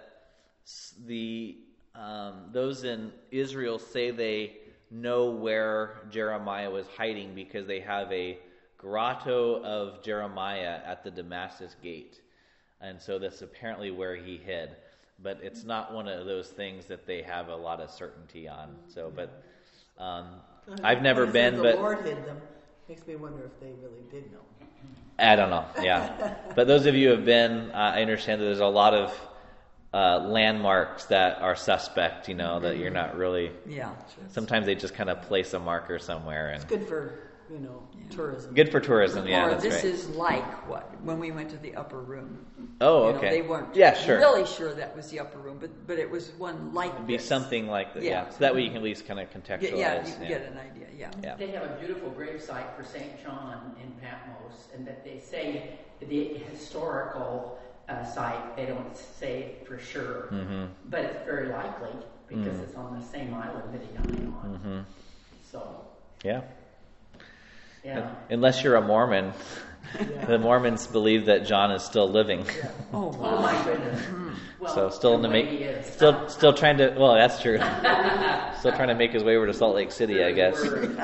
[SPEAKER 3] the um, those in Israel say they know where Jeremiah was hiding because they have a grotto of Jeremiah at the Damascus gate, and so that's apparently where he hid. But it's not one of those things that they have a lot of certainty on. So, but um, I've never
[SPEAKER 2] When it
[SPEAKER 3] been,
[SPEAKER 2] says
[SPEAKER 3] but
[SPEAKER 2] the Lord hid them. Makes me wonder if they really did know.
[SPEAKER 3] I don't know. Yeah, but those of you who have been, uh, I understand that there's a lot of uh, landmarks that are suspect. You know, that you're not really.
[SPEAKER 6] Yeah.
[SPEAKER 3] Sometimes they just kind of place a marker somewhere, and
[SPEAKER 2] It's good for, you know, tourism.
[SPEAKER 3] good for tourism. Yeah,
[SPEAKER 6] or
[SPEAKER 3] that's
[SPEAKER 6] this
[SPEAKER 3] right.
[SPEAKER 6] is like what when we went to the upper room.
[SPEAKER 3] Oh,
[SPEAKER 6] You know,
[SPEAKER 3] okay.
[SPEAKER 6] they weren't
[SPEAKER 3] Yeah, sure.
[SPEAKER 6] really sure that was the upper room, but but it was one like
[SPEAKER 3] It'd be
[SPEAKER 6] this.
[SPEAKER 3] something like that. Yeah.
[SPEAKER 6] Yeah.
[SPEAKER 3] So that way you can at least kind of
[SPEAKER 6] Yeah,
[SPEAKER 3] contextualize.
[SPEAKER 6] yeah, you can get an idea. Yeah.
[SPEAKER 3] Yeah.
[SPEAKER 4] They have a beautiful gravesite for Saint John in Patmos, and that they say the historical uh, site, they don't say for sure,
[SPEAKER 3] Mm-hmm.
[SPEAKER 4] but it's very likely because
[SPEAKER 3] Mm.
[SPEAKER 4] it's on the same island that he died on.
[SPEAKER 3] Mm-hmm.
[SPEAKER 4] So,
[SPEAKER 3] Yeah.
[SPEAKER 4] yeah.
[SPEAKER 3] Unless you're a Mormon, the Mormons believe that John is still living.
[SPEAKER 6] Oh,
[SPEAKER 4] Oh
[SPEAKER 6] wow.
[SPEAKER 4] my goodness. Well,
[SPEAKER 3] So still in the
[SPEAKER 4] way
[SPEAKER 3] make,
[SPEAKER 4] he is.
[SPEAKER 3] still still trying to. Well, that's true. Still trying to make his way over to Salt Lake City, I guess.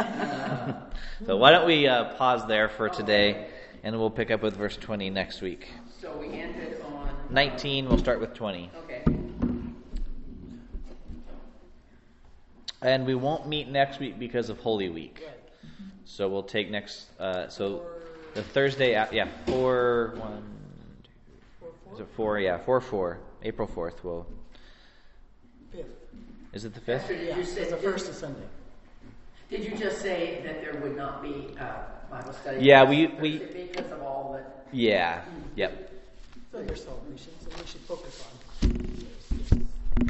[SPEAKER 3] So why don't we uh, pause there for today, and we'll pick up with verse twenty next week.
[SPEAKER 4] So we ended on
[SPEAKER 3] nineteen. We'll start with twenty,
[SPEAKER 4] Okay.
[SPEAKER 3] and we won't meet next week because of Holy Week. So we'll take next. Uh, so the Thursday. a- Yeah, four one. Two, is it four? Yeah, four four. April fourth. We'll.
[SPEAKER 2] Fifth.
[SPEAKER 3] Is it the fifth?
[SPEAKER 4] Pastor, did
[SPEAKER 2] Yeah,
[SPEAKER 4] you
[SPEAKER 2] it's
[SPEAKER 4] say
[SPEAKER 2] the first of Sunday.
[SPEAKER 4] Did you just say that there would not be uh, Bible study?
[SPEAKER 3] Yeah, we- we-
[SPEAKER 4] because of all the
[SPEAKER 3] Yeah. Yep.
[SPEAKER 2] It's other celebrations that we should focus on.